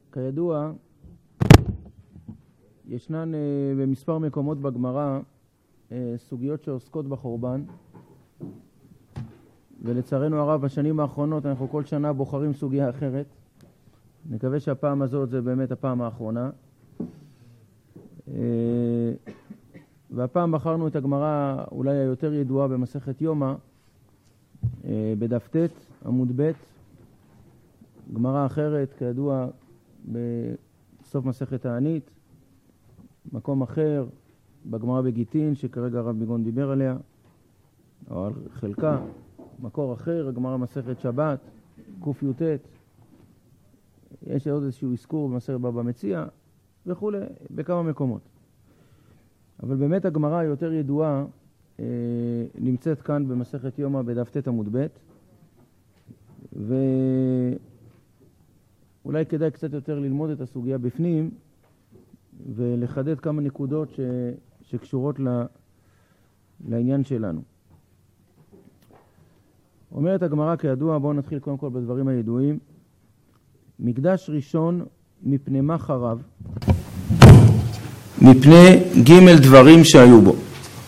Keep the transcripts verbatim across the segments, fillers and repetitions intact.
כידוע, ישנן במספר מקומות בגמרא סוגיות שעוסקות בחורבן, ולצערנו הרב בשנים האחרונות אנחנו כל שנה בוחרים סוגיה אחרת. נקווה שהפעם הזאת זה באמת הפעם האחרונה. והפעם בחרנו את הגמרא אולי היותר ידועה במסכת יומא, בדף ט' עמוד ב', גמרא אחרת כידוע בסוף מסכת תענית, מקום אחר בגמרא בגיטין שכרגע הרב ביגון דיבר עליה, או על חלקה, מקור אחר, הגמרא מסכת שבת, ק"ט, יש עוד איזשהו אזכור במסכת בבא מציעא וכו', בכמה מקומות. אבל באמת הגמרא היותר ידועה אה, נמצאת כאן במסכת יומא בדף ט' עמוד ב', ואולי כדאי קצת יותר ללמוד את הסוגיה בפנים ולחדד כמה נקודות ש... שקשורות ל... לעניין שלנו. אומרת הגמרא כידוע, בואו נתחיל קודם כל בדברים הידועים. מקדש ראשון מפני מה חרב? מפני ג' דברים שהיו בו.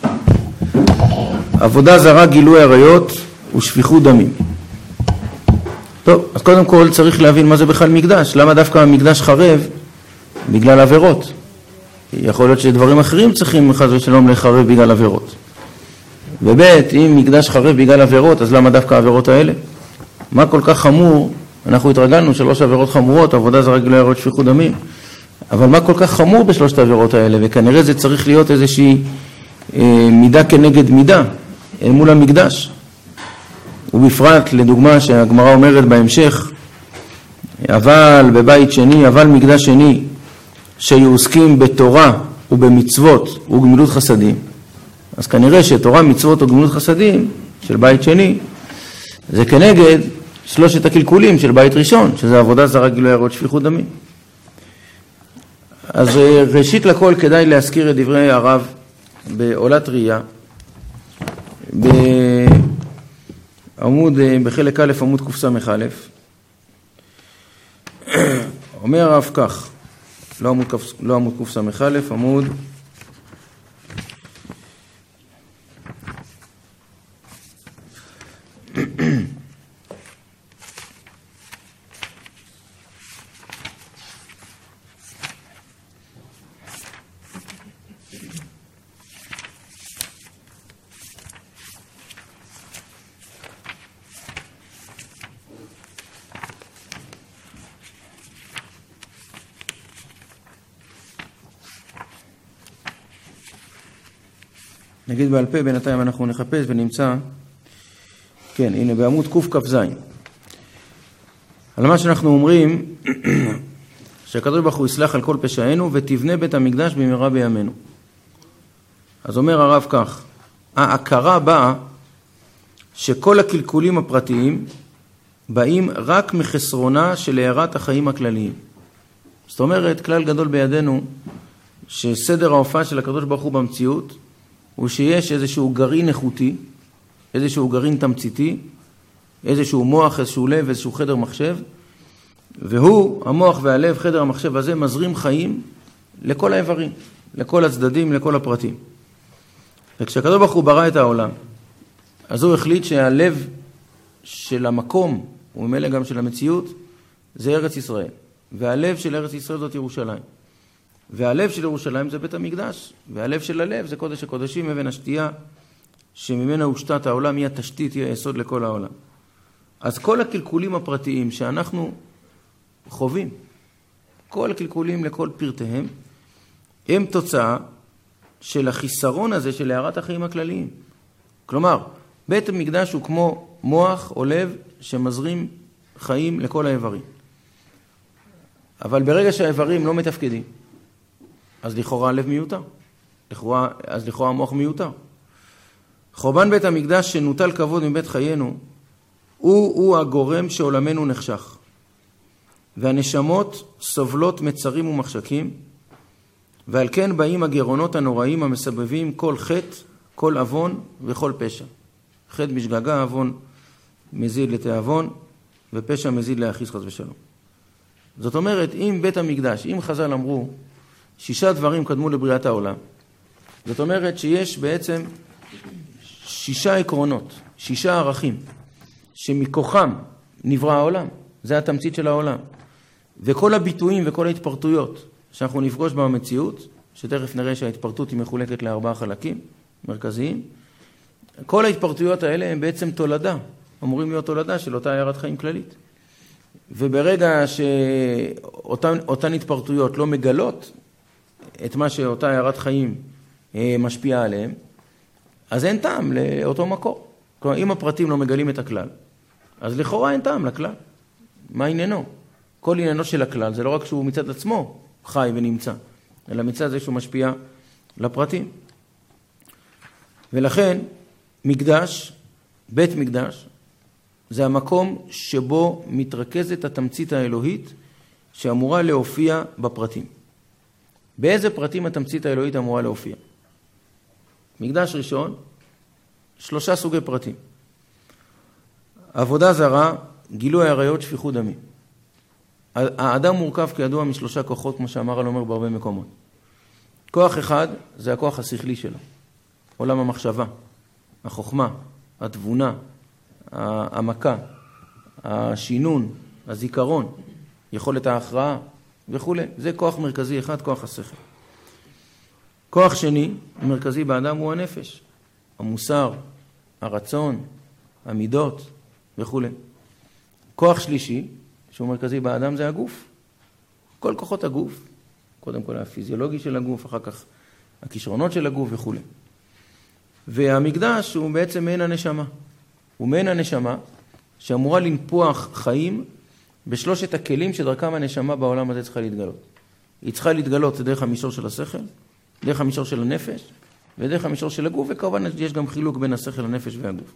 עבודה זרה, גילוי עריות ושפיכות דמים. טוב, אז קודם כל צריך להבין מה זה בכלל מקדש. למה דווקא המקדש חרב? בגלל עבירות. יכול להיות שדברים אחרים צריכים חס ושלום לחרב בגלל עבירות. ובית, אם מקדש חרב בגלל עבירות, אז למה דווקא העבירות האלה? מה כל כך חמור? אנחנו התרגלנו שלוש עבירות חמורות, עבודה זרה, גילוי עריות, שפיכות דמים. אבל מה כל כך חמור בשלושת העבירות האלה? וכנראה זה צריך להיות איזושהי אה, מידה כנגד מידה אל מול המקדש. ובפרט, לדוגמה, שהגמרא אומרת בהמשך, אבל בבית שני, אבל מקדש שני, שהיו עוסקים בתורה ובמצוות וגמילות חסדים. אז כנראה שתורה, מצוות וגמילות חסדים של בית שני, זה כנגד שלושת הקלקולים של בית ראשון, שזה עבודה זרה, גילוי עריות, שפיכות דמים. אז ראשית לכל כדאי להזכיר את דברי הרב בעולת ראייה, בעמוד, בחלק א' עמוד קס"א. אומר הרב כך, לא עמוד, לא עמוד קס"א, עמוד נגיד בעל פה, בינתיים אנחנו נחפש ונמצא, כן, הנה בעמוד קכ"ז. על מה שאנחנו אומרים, שהקדוש ברוך הוא יסלח על כל פשענו ותבנה בית המקדש במהרה בימינו. אז אומר הרב כך, ההכרה באה שכל הקלקולים הפרטיים באים רק מחסרונה של הארת החיים הכלליים. זאת אומרת, כלל גדול בידינו, שסדר ההופעה של הקדוש ברוך הוא במציאות, הוא שיש איזשהו גרעין איכותי, איזשהו גרעין תמציתי, איזשהו מוח, איזשהו לב, איזשהו חדר מחשב, והוא, המוח והלב, חדר המחשב הזה, מזרים חיים לכל האיברים, לכל הצדדים, לכל הפרטים. וכשהקדוש ברוך הוא ברא את העולם, אז הוא החליט שהלב של המקום, וממילא גם של המציאות, זה ארץ ישראל. והלב של ארץ ישראל זאת ירושלים. והלב של ירושלים זה בית המקדש, והלב של הלב זה קודש הקודשים, אבן השתייה, שממנה הושתת העולם, היא התשתית, היא היסוד לכל העולם. אז כל הקלקולים הפרטיים שאנחנו חווים, כל הקלקולים לכל פרטיהם, הם תוצאה של החיסרון הזה של הארת החיים הכלליים. כלומר, בית המקדש הוא כמו מוח או לב שמזרים חיים לכל האיברים. אבל ברגע שהאיברים לא מתפקדים, אז לכאורה הלב מיותר, לכאורה, אז לכאורה המוח מיותר. חורבן בית המקדש שנוטל כבוד מבית חיינו, הוא, הוא הגורם שעולמנו נחשך. והנשמות סובלות מצרים ומחשקים, ועל כן באים הגירונות הנוראים המסבבים כל חטא, כל אבון וכל פשע. חטא בשגגה, אבון מזיד לתיאבון, ופשע מזיד להכיס חס ושלום. זאת אומרת, אם בית המקדש, אם חז"ל אמרו, שישה דברים קדמו לבריאת העולם, זאת אומרת שיש בעצם שישה עקרונות, שישה ערכים, שמכוחם נברא העולם. זה התמצית של העולם. וכל הביטויים וכל ההתפרטויות שאנחנו נפגוש במציאות, שתכף נראה שההתפרטות היא מחולקת לארבעה חלקים מרכזיים, כל ההתפרטויות האלה הם בעצם תולדה, אמורים להיות תולדה של אותה הערת חיים כללית. וברגע שאותן אותן התפרטויות לא מגלות את מה שאותה הערת חיים משפיעה עליהם, אז אין טעם לאותו מקור. כלומר, אם הפרטים לא מגלים את הכלל, אז לכאורה אין טעם לכלל. מה עניינו? כל עניינו של הכלל זה לא רק שהוא מצד עצמו חי ונמצא, אלא מצד זה שהוא משפיע לפרטים. ולכן מקדש, בית מקדש, זה המקום שבו מתרכזת התמצית האלוהית שאמורה להופיע בפרטים. באיזה פרטים התמצית האלוהית אמורה להופיע? מקדש ראשון, שלושה סוגי פרטים. עבודה זרה, גילוי עריות, שפיכות דמים. האדם מורכב כידוע משלושה כוחות, כמו שאמר על אומר בהרבה מקומות. כוח אחד זה הכוח השכלי שלו, עולם המחשבה, החוכמה, התבונה, העמקה, השינון, הזיכרון, יכולת ההכרעה וכו'. זה כוח מרכזי אחד, כוח השכל. כוח שני, מרכזי באדם, הוא הנפש, המוסר, הרצון, המידות וכו'. כוח שלישי, שהוא מרכזי באדם, זה הגוף. כל כוחות הגוף, קודם כל הפיזיולוגי של הגוף, אחר כך הכישרונות של הגוף וכו'. והמקדש הוא בעצם מעין הנשמה. הוא מעין הנשמה שאמורה לנפוח חיים בשלושת הכלים שדרכם הנשמה בעולם הזה צריכה להתגלות. היא צריכה להתגלות דרך המישור של השכל, דרך המישור של הנפש, ודרך המישור של הגוף, וכמובן יש גם חילוק בין השכל, הנפש והגוף.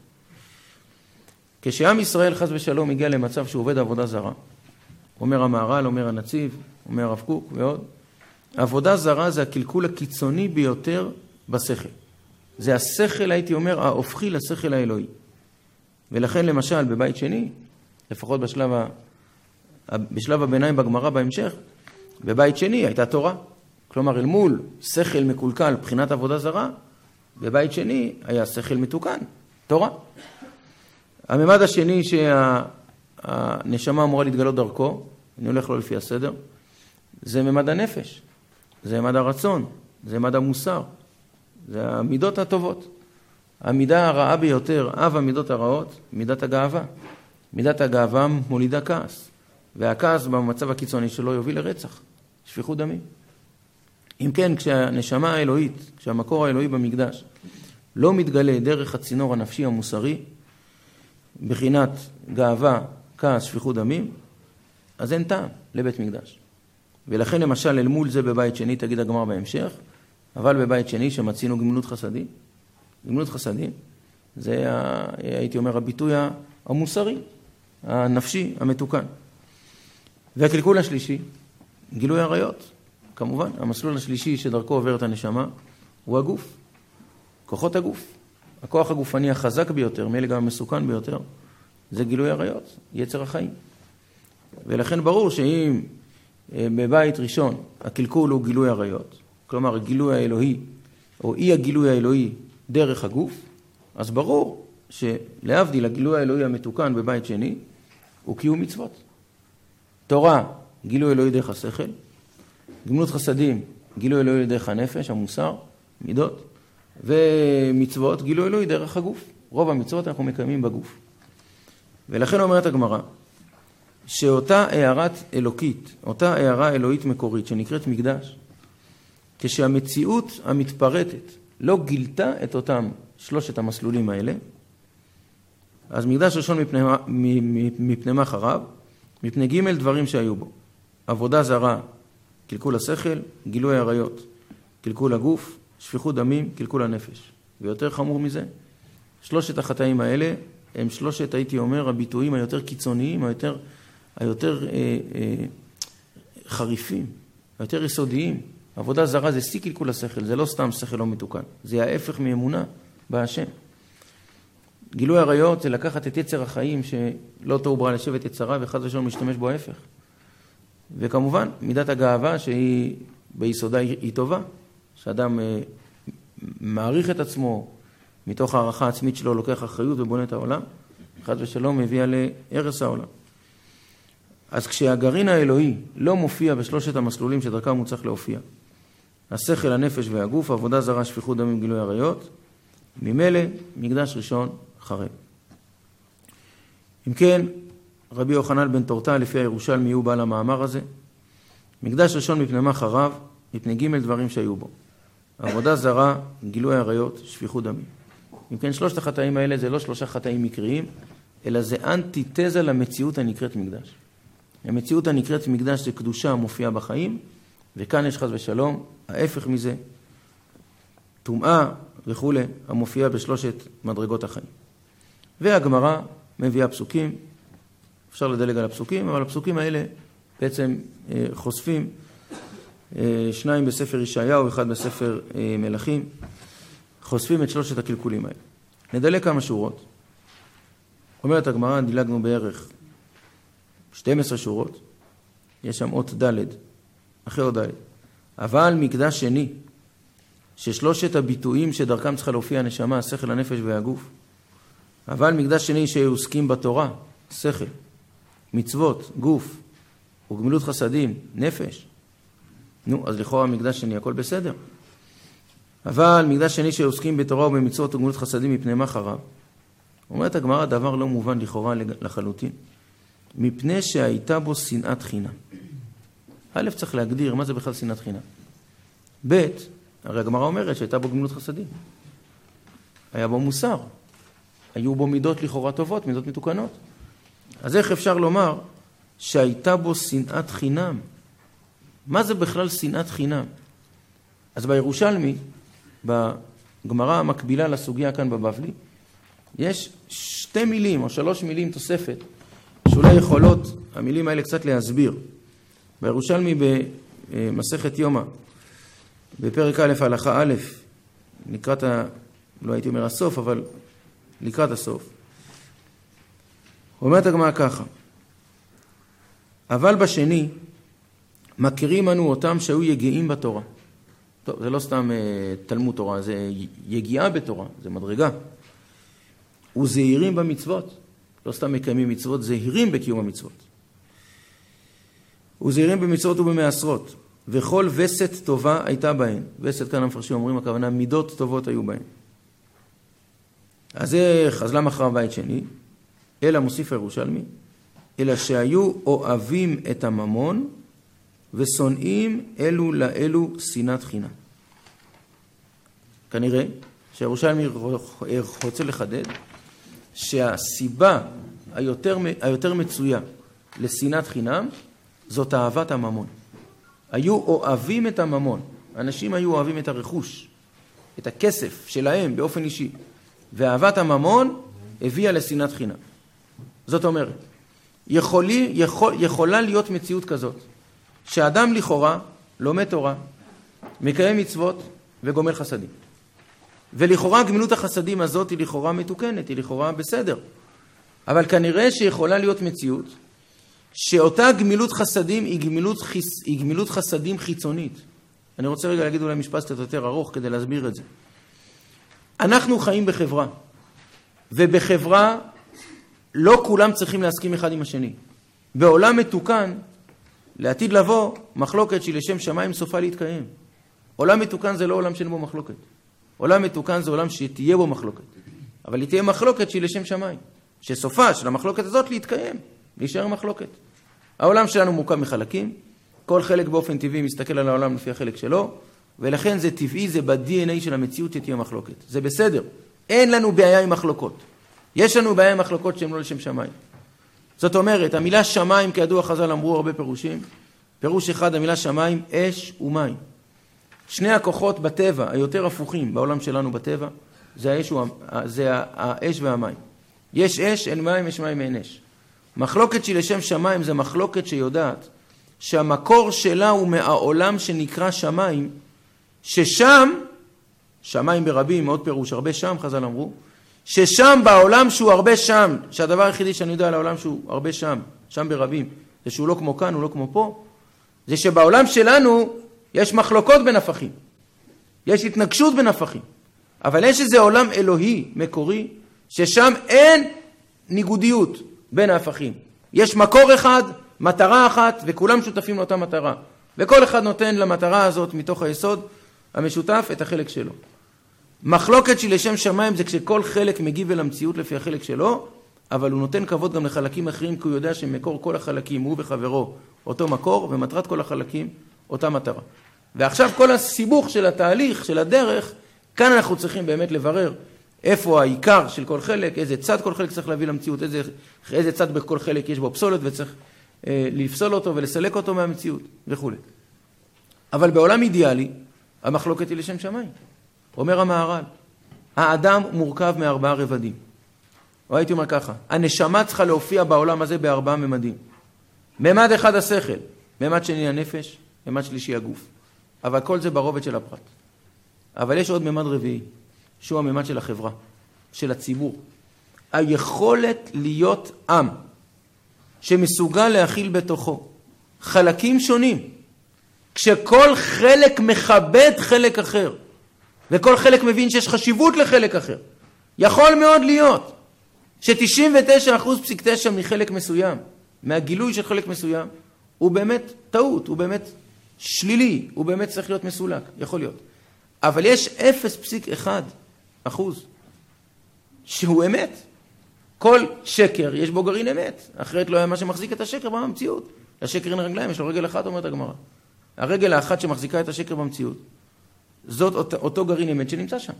כשעם ישראל חס ושלום הגיע למצב שהוא עובד עבודה זרה, אומר המהר"ל, אומר הנציב, אומר הרב קוק ועוד, עבודה זרה זה הקלקול הקיצוני ביותר בשכל. זה השכל, הייתי אומר, ההופכי לשכל האלוהי. ולכן למשל בבית שני, לפחות בשלב, ה... בשלב הביניים בגמרא בהמשך, בבית שני הייתה תורה. כלומר, אל מול שכל מקולקל בחינת עבודה זרה, בבית שני היה שכל מתוקן, תורה. הממד השני שהנשמה אמורה להתגלות דרכו, אני הולך לו לפי הסדר, זה ממד הנפש, זה ממד הרצון, זה ממד המוסר, זה המידות הטובות. המידה הרעה ביותר, אב המידות הרעות, מידת הגאווה. מידת הגאווה מולידה כעס, והכעס במצב הקיצוני שלו יוביל לרצח, שפיכות דמים. אם כן, כשהנשמה האלוהית, כשהמקור האלוהי במקדש, לא מתגלה דרך הצינור הנפשי המוסרי, בחינת גאווה, כעס, שפיכות דמים, אז אין טעם לבית מקדש. ולכן למשל אל מול זה בבית שני, תגיד הגמרא בהמשך, אבל בבית שני שמצינו גמילות חסדים, גמילות חסדים, זה הייתי אומר הביטוי המוסרי, הנפשי, המתוקן. והקלקול השלישי, גילוי עריות. כמובן, המסלול השלישי שדרכו עוברת הנשמה הוא הגוף, כוחות הגוף. הכוח הגופני החזק ביותר, מאלה גם המסוכן ביותר, זה גילוי עריות, יצר החיים. ולכן ברור שאם בבית ראשון הקלקול הוא גילוי עריות, כלומר הגילוי האלוהי או אי הגילוי האלוהי דרך הגוף, אז ברור שלהבדיל הגילוי האלוהי המתוקן בבית שני הוא קיום מצוות. תורה, גילוי אלוהי דרך השכל, גמילות חסדים, גילוי אלוהי דרך הנפש, המוסר, מידות, ומצוות, גילוי אלוהי דרך הגוף. רוב המצוות אנחנו מקיימים בגוף. ולכן אומרת הגמרא, שאותה הערת אלוקית, אותה הערה אלוהית מקורית שנקראת מקדש, כשהמציאות המתפרטת לא גילתה את אותם שלושת המסלולים האלה, אז מקדש ראשון מפני, מפני מה חרב? מפני ג' דברים שהיו בו. עבודה זרה, קלקול השכל, גילוי עריות, קלקול הגוף, שפיכות דמים, קלקול הנפש. ויותר חמור מזה, שלושת החטאים האלה הם שלושת, הייתי אומר, הביטויים היותר קיצוניים, היותר, היותר אה, אה, חריפים, היותר יסודיים. עבודה זרה זה שיא קלקול השכל, זה לא סתם שכל לא מתוקן, זה ההפך מאמונה בהשם. גילוי עריות זה לקחת את יצר החיים שלא תאו ברא לשבת יצרה וחד ושלום משתמש בו ההפך. וכמובן, מידת הגאווה שהיא ביסודה היא טובה, שאדם מעריך את עצמו, מתוך הערכה עצמית שלו לוקח אחריות ובונה את העולם, חס ושלום הביאה להרס העולם. אז כשהגרעין האלוהי לא מופיע בשלושת המסלולים שדרכם הוא צריך להופיע, השכל, הנפש והגוף, עבודה זרה, שפיכות דמים, גילוי עריות, ממילא מקדש ראשון חרב. אם כן, רבי יוחנן בן תורתא לפי הירושלמי הוא בעל המאמר הזה, מקדש ראשון מפני מה חרב, מפני ג' דברים שהיו בו. עבודה זרה, גילוי עריות, שפיכות דמים. אם כן, שלושת החטאים האלה זה לא שלושה חטאים מקריים, אלא זה אנטיתזה למציאות הנקראת מקדש. המציאות הנקראת מקדש זה קדושה המופיעה בחיים, וכאן יש חס ושלום, ההפך מזה, טומאה וכו', המופיעה בשלושת מדרגות החיים. והגמרא מביאה פסוקים, אפשר לדלג על הפסוקים, אבל הפסוקים האלה בעצם חושפים, שניים בספר ישעיהו, אחד בספר מלכים, חושפים את שלושת הקלקולים האלה. נדלג כמה שורות. אומרת הגמרא, דילגנו בערך שתים עשרה שורות, יש שם אות ד' אחרי אות ד'. אבל מקדש שני, ששלושת הביטויים שדרכם צריכה להופיע הנשמה, השכל, הנפש והגוף, אבל מקדש שני שעוסקים בתורה, שכל, מצוות, גוף, וגמילות חסדים, נפש, נו, אז לכאורה מקדש שני, הכל בסדר. אבל מקדש שני שעוסקים בתורה ובמצוות וגמילות חסדים מפני מה חרב. אומרת הגמרא, דבר לא מובן לכאורה לחלוטין. מפני שהייתה בו שנאת חינם. א', צריך להגדיר מה זה בכלל שנאת חינם. ב', הרי הגמרא אומרת שהייתה בו גמילות חסדים. היה בו מוסר. היו בו מידות לכאורה טובות, מידות מתוקנות. אז איך אפשר לומר שהייתה בו שנאת חינם? מה זה בכלל שנאת חינם? אז בירושלמי, בגמרא המקבילה לסוגיה כאן בבבלי, יש שתי מילים או שלוש מילים תוספת, שאולי יכולות המילים האלה קצת להסביר. בירושלמי במסכת יומא, בפרק א' הלכה א', לקראת, ה... לא הייתי אומר הסוף, אבל לקראת הסוף. אומרת הגמרא ככה, אבל בשני, מכירים אנו אותם שהיו יגיעים בתורה. טוב, זה לא סתם uh, תלמוד תורה, זה יגיעה בתורה, זה מדרגה. וזהירים במצוות, לא סתם מקיימים מצוות, זהירים בקיום המצוות. וזהירים במצוות ובמעשרות, וכל וסת טובה הייתה בהן. וסת כאן המפרשים אומרים, הכוונה מידות טובות היו בהן. אז איך, אז למה חרב בית שני? אלא מוסיף הירושלמי, אלא שהיו אוהבים את הממון, ושונאים אלו לאלו שנאת חינם. כנראה שהירושלמי רוצה לחדד שהסיבה היותר, היותר מצויה לשנאת חינם זאת אהבת הממון. היו אוהבים את הממון. אנשים היו אוהבים את הרכוש, את הכסף שלהם באופן אישי. ואהבת הממון הביאה לשנאת חינם. זאת אומרת, יכולי, יכול, יכולה להיות מציאות כזאת, שאדם לכאורה לומד תורה, מקיים מצוות וגומל חסדים. ולכאורה גמילות החסדים הזאת היא לכאורה מתוקנת, היא לכאורה בסדר. אבל כנראה שיכולה להיות מציאות שאותה גמילות חסדים היא גמילות, חיס, היא גמילות חסדים חיצונית. אני רוצה רגע להגיד אולי משפט קצת יותר ארוך כדי להסביר את זה. אנחנו חיים בחברה, ובחברה לא כולם צריכים להסכים אחד עם השני. בעולם מתוקן, לעתיד לבוא, מחלוקת שהיא לשם שמיים סופה להתקיים. עולם מתוקן זה לא עולם שאין בו מחלוקת. עולם מתוקן זה עולם שתהיה בו מחלוקת. אבל היא תהיה מחלוקת שהיא לשם שמיים. שסופה של המחלוקת הזאת להתקיים, להישאר מחלוקת. העולם שלנו מורכב מחלקים, כל חלק באופן טבעי מסתכל על העולם לפי החלק שלו, ולכן זה טבעי, זה ב-די אן איי של המציאות שתהיה מחלוקת. זה בסדר. אין לנו בעיה עם מחלוקות. יש לנו בעיה עם מחלוקות שהן לא לשם שמיים. זאת אומרת, המילה שמיים, כידוע חז"ל אמרו הרבה פירושים. פירוש אחד, המילה שמיים, אש ומים. שני הכוחות בטבע, היותר הפוכים בעולם שלנו בטבע, זה האש, זה האש והמים. יש אש, אין מים, יש מים, אין אש. מחלוקת שהיא לשם שמיים זה מחלוקת שיודעת שהמקור שלה הוא מהעולם שנקרא שמיים, ששם, שמיים ברבים, מאוד פירוש, הרבה שם, חז"ל אמרו, ששם בעולם שהוא הרבה שם, שהדבר היחידי שאני יודע על העולם שהוא הרבה שם, שם ברבים, זה שהוא לא כמו כאן, הוא לא כמו פה, זה שבעולם שלנו יש מחלוקות בין הפכים. יש התנגשות בין הפכים. אבל יש איזה עולם אלוהי מקורי, ששם אין ניגודיות בין ההפכים. יש מקור אחד, מטרה אחת, וכולם שותפים לאותה מטרה. וכל אחד נותן למטרה הזאת מתוך היסוד המשותף את החלק שלו. מחלוקת של לשם שמיים זה כשכל חלק מגיב אל המציאות לפי החלק שלו, אבל הוא נותן כבוד גם לחלקים אחרים, כי הוא יודע שמקור כל החלקים הוא וחברו אותו מקור, ומטרת כל החלקים אותה מטרה. ועכשיו כל הסיבוך של התהליך, של הדרך, כאן אנחנו צריכים באמת לברר איפה העיקר של כל חלק, איזה צד כל חלק צריך להביא למציאות, איזה, איזה צד בכל חלק יש בו פסולת וצריך אה, לפסול אותו ולסלק אותו מהמציאות וכו'. אבל בעולם אידיאלי, המחלוקת היא לשם שמיים. אומר המהר"ל, האדם מורכב מארבעה רבדים. או הייתי אומר ככה, הנשמה צריכה להופיע בעולם הזה בארבעה ממדים. ממד אחד השכל, ממד שני הנפש, ממד שלישי הגוף. אבל כל זה ברובד של הפרט. אבל יש עוד ממד רביעי, שהוא הממד של החברה, של הציבור. היכולת להיות עם, שמסוגל להכיל בתוכו חלקים שונים, כשכל חלק מכבד חלק אחר, וכל חלק מבין שיש חשיבות לחלק אחר. יכול מאוד להיות ש-תשעים ותשע אחוז פסיק תשע מחלק מסוים, מהגילוי של חלק מסוים, הוא באמת טעות, הוא באמת שלילי, הוא באמת צריך להיות מסולק, יכול להיות. אבל יש אפס פסיק אחד אחוז שהוא אמת. כל שקר יש בו גרעין אמת, אחרת לא היה מה שמחזיק את השקר במציאות. השקר אין רגליים, יש לו רגל אחת, אומרת הגמרא. הרגל האחת שמחזיקה את השקר במציאות, זאת אותו, אותו גרעין אמת שנמצא שם.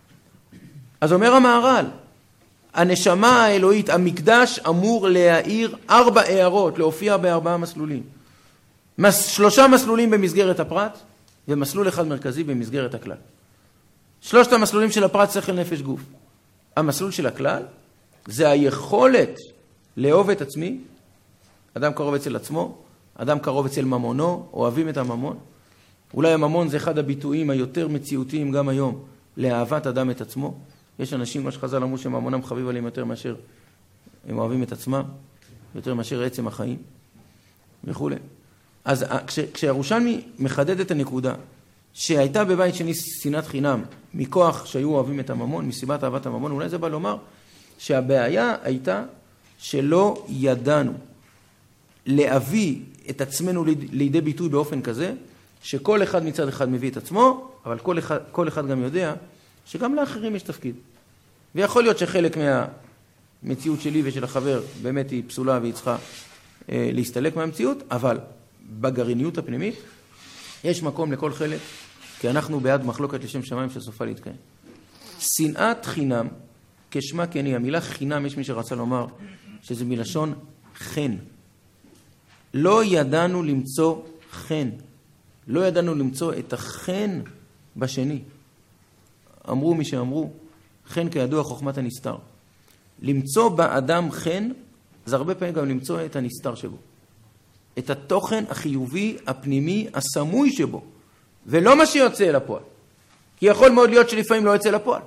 אז אומר המהר"ל, הנשמה האלוהית, המקדש אמור להאיר ארבע הערות, להופיע בארבעה מסלולים. מס, שלושה מסלולים במסגרת הפרט, ומסלול אחד מרכזי במסגרת הכלל. שלושת המסלולים של הפרט, שכל, נפש, גוף. המסלול של הכלל, זה היכולת לאהוב את עצמי, אדם קרוב אצל עצמו, אדם קרוב אצל ממונו, אוהבים את הממון. אולי הממון זה אחד הביטויים היותר מציאותיים גם היום, לאהבת אדם את עצמו. יש אנשים, מה שחז"ל אמרו, שממונם חביב עליהם יותר מאשר הם אוהבים את עצמם, יותר מאשר עצם החיים, וכו'. אז כש, כשהירושלמי מחדד את הנקודה, שהייתה בבית שני שנאת חינם, מכוח שהיו אוהבים את הממון, מסיבת אהבת הממון, אולי זה בא לומר שהבעיה הייתה שלא ידענו להביא את עצמנו לידי ביטוי באופן כזה, שכל אחד מצד אחד מביא את עצמו, אבל כל אחד, כל אחד גם יודע שגם לאחרים יש תפקיד. ויכול להיות שחלק מהמציאות שלי ושל החבר באמת היא פסולה והיא צריכה אה, להסתלק מהמציאות, אבל בגרעיניות הפנימית יש מקום לכל חלק, כי אנחנו בעד מחלוקת לשם שמיים שסופה להתקיים. שנאת חינם, כשמה כן היא, המילה חינם, יש מי שרצה לומר שזה מלשון חן. לא ידענו למצוא חן. לא ידענו למצוא את החן בשני. אמרו מי שאמרו, חן כידוע חוכמת הנסתר. למצוא באדם חן, זה הרבה פעמים גם למצוא את הנסתר שבו. את התוכן החיובי, הפנימי, הסמוי שבו. ולא מה שיוצא אל הפועל. כי יכול מאוד להיות שלפעמים לא יוצא אל הפועל.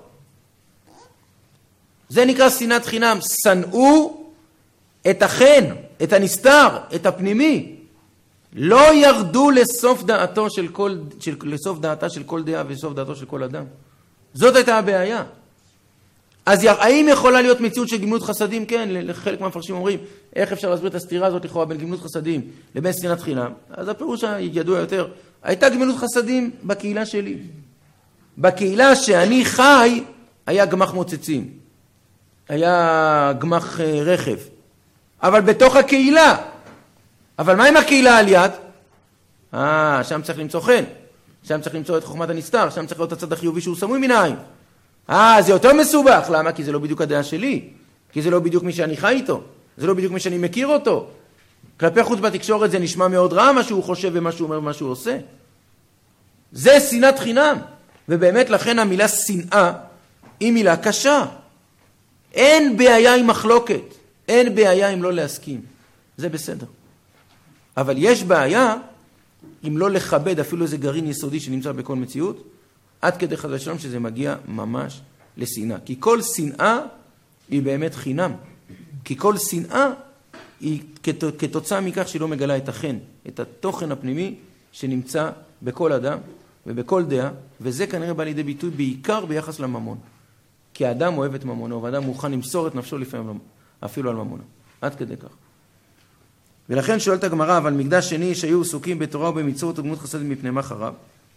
זה נקרא שנאת חינם. שנאו את החן, את הנסתר, את הפנימי. לא ירדו לסוף דעתו של כל, של, לסוף דעתה של כל דעה ולסוף דעתו של כל אדם. זאת הייתה הבעיה. אז האם יכולה להיות מציאות של גמילות חסדים? כן, לחלק מהמפרשים אומרים, איך אפשר להסביר את הסתירה הזאת לכאורה בין גמילות חסדים לבין שנאת חינם? אז הפירוש הידוע יותר, הייתה גמילות חסדים בקהילה שלי. בקהילה שאני חי, היה גמח מוצצים. היה גמח רכב. אבל בתוך הקהילה. אבל מה עם הקהילה על יד? אה, שם צריך למצוא חן. שם צריך למצוא את חוכמת הנסתר. שם צריך להיות הצד החיובי שהוא סמוי מן העין. אה, זה יותר מסובך. למה? כי זה לא בדיוק הדעה שלי. כי זה לא בדיוק מי שאני חי איתו. זה לא בדיוק מי שאני מכיר אותו. כלפי חוץ בתקשורת זה נשמע מאוד רע מה שהוא חושב ומה שהוא אומר ומה שהוא עושה. זה שנאת חינם. ובאמת לכן המילה שנאה היא מילה קשה. אין בעיה עם מחלוקת. אין בעיה עם לא להסכים. זה בסדר. אבל יש בעיה אם לא לכבד אפילו איזה גרעין יסודי שנמצא בכל מציאות, עד כדי חס ושלום שזה מגיע ממש לשנאה. כי כל שנאה היא באמת חינם. כי כל שנאה היא כתוצאה מכך שהיא לא מגלה את החן, את התוכן הפנימי שנמצא בכל אדם ובכל דעה, וזה כנראה בא לידי ביטוי בעיקר ביחס לממון. כי האדם אוהב את ממונו, והאדם מוכן למסור את נפשו לפעמים אפילו על ממונו. עד כדי כך. ולכן שואלת הגמרא, אבל מקדש שני שהיו עסוקים בתורה ובמצוות וגמילות חסד מפני מה חרב?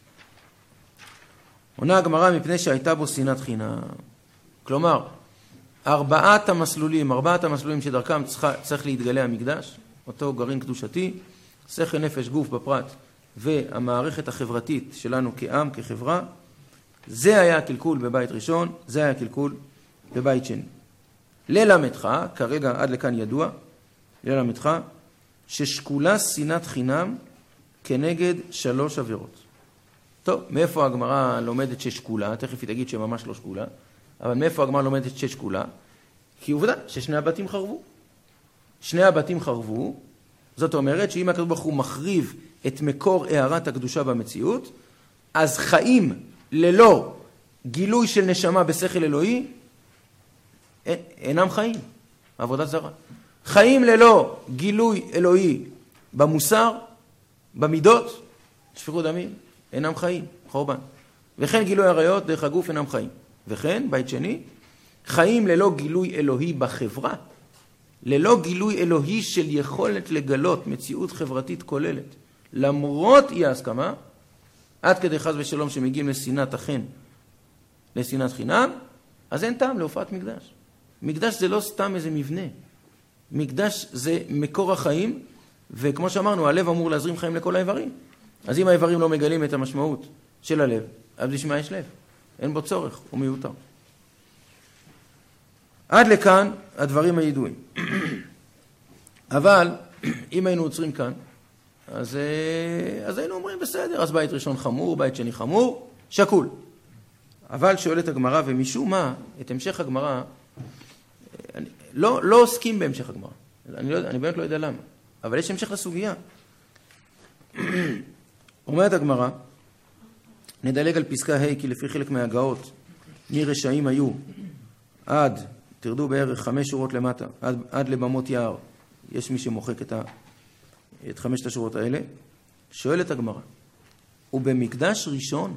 עונה הגמרא מפני שהייתה בו שנאת חינם. כלומר, ארבעת המסלולים, ארבעת המסלולים שדרכם צריך, צריך להתגלה המקדש, אותו גרעין קדושתי, שכל נפש גוף בפרט והמערכת החברתית שלנו כעם, כחברה, זה היה הקלקול בבית ראשון, זה היה הקלקול בבית שני. ללמדך, כרגע עד לכאן ידוע, ללמדך, ששקולה שנאת חינם כנגד שלוש עבירות. טוב, מאיפה הגמרא לומדת ששקולה? תכף היא תגיד שממש לא שקולה, אבל מאיפה הגמרא לומדת ששקולה? כי עובדה ששני הבתים חרבו. שני הבתים חרבו, זאת אומרת שאם הקדוש ברוך הוא מחריב את מקור הערת הקדושה במציאות, אז חיים ללא גילוי של נשמה בשכל אלוהי, אינם חיים, עבודת זרה. חיים ללא גילוי אלוהי במוסר, במידות, שפיכות דמים, אינם חיים, חורבן. וכן גילוי עריות דרך הגוף אינם חיים. וכן, בית שני, חיים ללא גילוי אלוהי בחברה, ללא גילוי אלוהי של יכולת לגלות מציאות חברתית כוללת, למרות אי ההסכמה, עד כדי חס ושלום שמגיעים לשנאת החן, לשנאת חינם, אז אין טעם להופעת מקדש. מקדש זה לא סתם איזה מבנה. מקדש זה מקור החיים, וכמו שאמרנו, הלב אמור להזרים חיים לכל האיברים. אז אם האיברים לא מגלים את המשמעות של הלב, אז בשביל מה יש לב? אין בו צורך, הוא מיותר. עד לכאן הדברים הידועים. אבל אם היינו עוצרים כאן, אז, אז היינו אומרים בסדר, אז בית ראשון חמור, בית שני חמור, שקול. אבל שואלת הגמרא, ומשום מה, את המשך הגמרא, אני, לא, לא עוסקים בהמשך הגמרא. אני, לא, אני באמת לא יודע למה. אבל יש המשך לסוגיה. אומרת הגמרא, נדלג על פסקה ה' כי לפי חלק מההגאות, מרשעים היו עד, תרדו בערך חמש שורות למטה, עד, עד לבמות יער. יש מי שמוחק את, ה, את חמשת השורות האלה. שואלת הגמרא, ובמקדש ראשון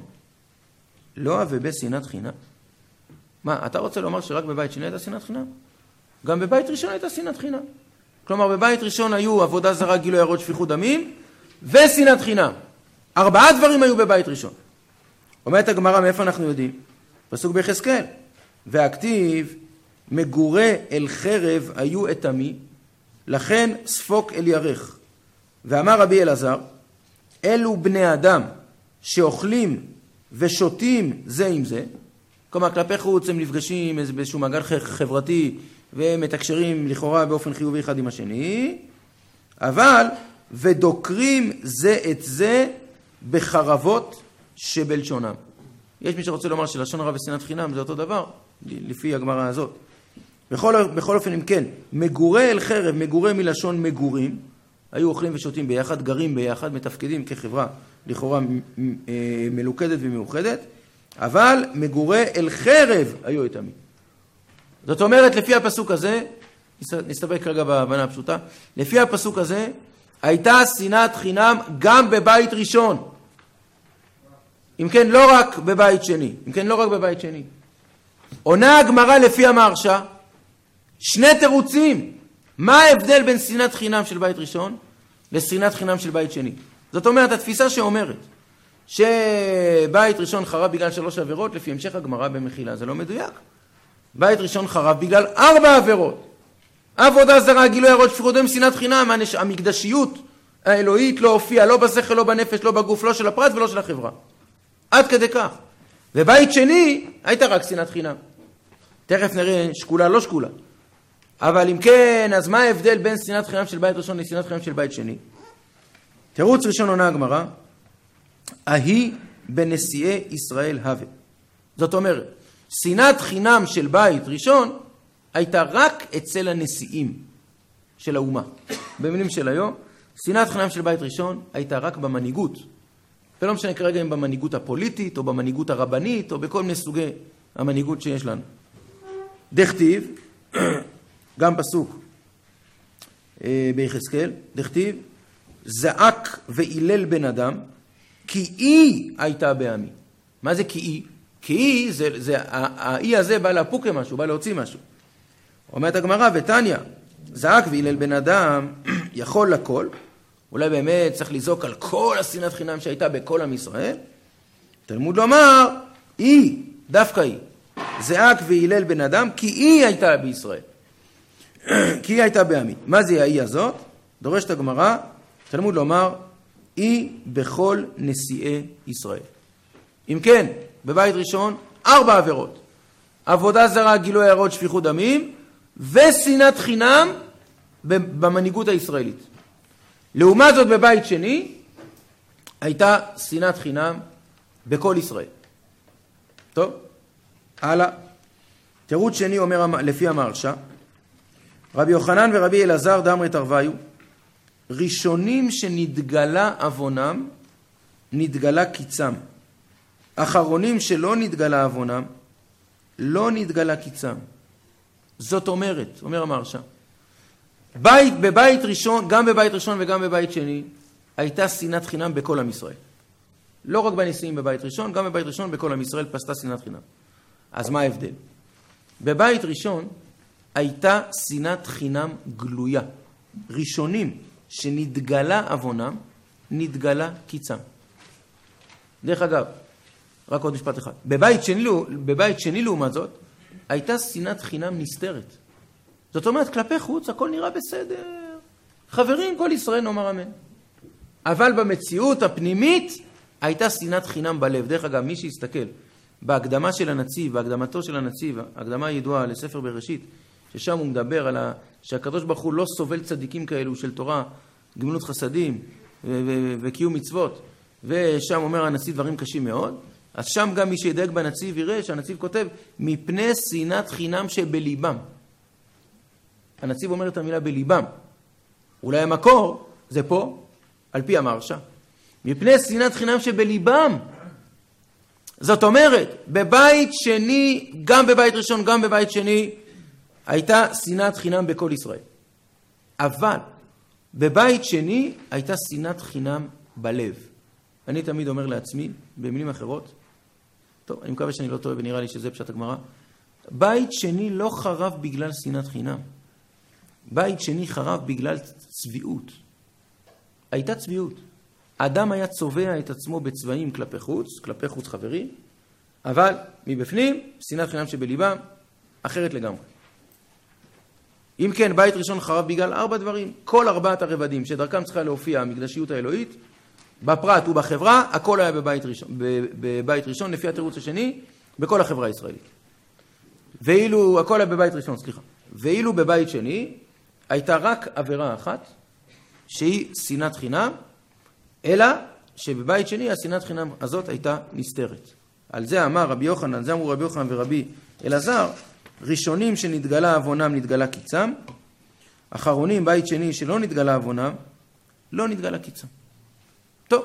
לא אבבה שנאת חינם? מה, אתה רוצה לומר שרק בבית שני הייתה שנאת חינם? גם בבית ראשון הייתה שנאת חינם. כלומר, בבית ראשון היו עבודה זרה, גילוי עריות, שפיכות דמים, ושנאת חינם. ארבעה דברים היו בבית ראשון. אומרת הגמרא, מאיפה אנחנו יודעים? פסוק ביחזקאל. והכתיב, מגורי אל חרב היו את עמי, לכן ספוק אל ירך. ואמר רבי אלעזר, אלו בני אדם שאוכלים ושותים זה עם זה, כלומר, כלפי חוץ הם נפגשים באיזשהו מעגל חברתי, ומתקשרים לכאורה באופן חיובי אחד עם השני, אבל ודוקרים זה את זה בחרבות שבלשונם. יש מי שרוצה לומר שלשון הרע ושנאת חינם זה אותו דבר, לפי הגמרא הזאת. בכל, בכל אופן, אם כן, מגורי אל חרב, מגורי מלשון מגורים, היו אוכלים ושותים ביחד, גרים ביחד, מתפקדים כחברה לכאורה מלוכדת ומאוחדת, אבל מגורי אל חרב היו את עמי. זאת אומרת, לפי הפסוק הזה, נסתפק כרגע בהבנה הפשוטה, לפי הפסוק הזה, הייתה שנאת חינם גם בבית ראשון. אם כן, לא רק בבית שני. אם כן, לא רק בבית שני. עונה הגמרא לפי המהרש"א, שני תירוצים. מה ההבדל בין שנאת חינם של בית ראשון לשנאת חינם של בית שני? זאת אומרת, התפיסה שאומרת שבית ראשון חרב בגלל שלוש עבירות, לפי המשך הגמרא במחילה, זה לא מדויק. בית ראשון חרב בגלל ארבע עבירות. עבודה זרה, גילוי עריות, שפיכות דמים, שנאת חינם, המקדשיות האלוהית לא הופיעה, לא בשכל, לא בנפש, לא בגוף, לא של הפרט ולא של החברה. עד כדי כך. ובית שני הייתה רק שנאת חינם. תכף נראה שקולה, לא שקולה. אבל אם כן, אז מה ההבדל בין שנאת חינם של בית ראשון לשנאת חינם של בית שני? תירוץ ראשון עונה הגמרא, ההיא בנשיאי ישראל הווה. זאת אומרת, שנאת חינם של בית ראשון הייתה רק אצל הנשיאים של האומה. במילים של היום, שנאת חינם של בית ראשון הייתה רק במנהיגות. ולא משנה כרגע אם במנהיגות הפוליטית או במנהיגות הרבנית או בכל מיני סוגי המנהיגות שיש לנו. דכתיב, גם פסוק ביחזקאל, דכתיב, זעק ואילל בן אדם, כי היא הייתה בעמי. מה זה כי היא? כי היא, זה, זה, האי הזה בא להפוק משהו, בא להוציא משהו. אומרת הגמרא, ותניא, זעק ואילל בן אדם, יכול לכל, אולי באמת צריך לזעוק על כל השנאת חינם שהייתה בכל עם ישראל. תלמוד לומר, היא, דווקא היא, זעק ואילל בן אדם, כי היא הייתה בישראל. כי היא הייתה בעמי. מה זה האי הזאת? דורשת הגמרא, תלמוד לומר, היא בכל נשיאי ישראל. אם כן, בבית ראשון, ארבע עבירות. עבודה זרה, גילוי עריות, שפיכות דמים, ושנאת חינם במנהיגות הישראלית. לעומת זאת, בבית שני, הייתה שנאת חינם בכל ישראל. טוב, הלאה. תירוץ שני אומר לפי המהרש"א, רבי יוחנן ורבי אלעזר דאמרי תרוויו, ראשונים שנתגלה עוונם, נתגלה קיצם. אחרונים שלא נתגלה עוונם, לא נתגלה קיצם. זאת אומרת, אומר המהרש"א, בית, בבית ראשון, גם בבית ראשון וגם בבית שני, הייתה שנאת חינם בכל עם ישראל. לא רק בניסים בבית ראשון, גם בבית ראשון בכל עם ישראל פסתה שנאת חינם. אז מה ההבדל? בבית ראשון הייתה שנאת חינם גלויה. ראשונים שנתגלה עוונם, נתגלה קיצם. דרך אגב, רק עוד משפט אחד. בבית שני, בבית שני לעומת זאת, הייתה שנאת חינם נסתרת. זאת אומרת, כלפי חוץ הכל נראה בסדר. חברים, כל ישראל נאמר אמן. אבל במציאות הפנימית הייתה שנאת חינם בלב. דרך אגב, מי שיסתכל בהקדמה של הנציב, בהקדמתו של הנציב, הקדמה ידועה לספר בראשית, ששם הוא מדבר על ה... שהקדוש ברוך הוא לא סובל צדיקים כאלו של תורה, גמילות חסדים ו- ו- וקיום מצוות, ושם אומר הנציב דברים קשים מאוד. אז שם גם מי שידאג בנציב יראה שהנציב כותב מפני שנאת חינם שבליבם. הנציב אומר את המילה בליבם. אולי המקור זה פה, על פי המהרש"א. מפני שנאת חינם שבליבם. זאת אומרת, בבית שני, גם בבית ראשון, גם בבית שני, הייתה שנאת חינם בכל ישראל. אבל בבית שני הייתה שנאת חינם בלב. אני תמיד אומר לעצמי, במילים אחרות, טוב, אני מקווה שאני לא טועה ונראה לי שזה פשט הגמרא, בית שני לא חרב בגלל שנאת חינם. בית שני חרב בגלל צביעות. הייתה צביעות. האדם היה צובע את עצמו בצבעים כלפי חוץ, כלפי חוץ חברי, אבל מבפנים, שנאת חינם שבליבם, אחרת לגמרי. אם כן, בית ראשון חרב בגלל ארבע דברים. כל ארבעת הרבדים שדרכם צריכה להופיע המקדשיות האלוהית, בפרט ובחברה, הכל היה בבית ראשון, בבית ראשון, לפי התירוץ השני, בכל החברה הישראלית. ואילו, הכל היה בבית ראשון, סליחה. ואילו בבית שני, הייתה רק עבירה אחת, שהיא שנאת חינם, אלא שבבית שני, השנאת חינם הזאת הייתה נסתרת. על זה אמר רבי יוחנן, על זה אמרו רבי יוחנן ורבי אלעזר, ראשונים שנתגלה עוונם נתגלה קיצם, אחרונים בית שני שלא נתגלה עוונם, לא נתגלה קיצם. טוב,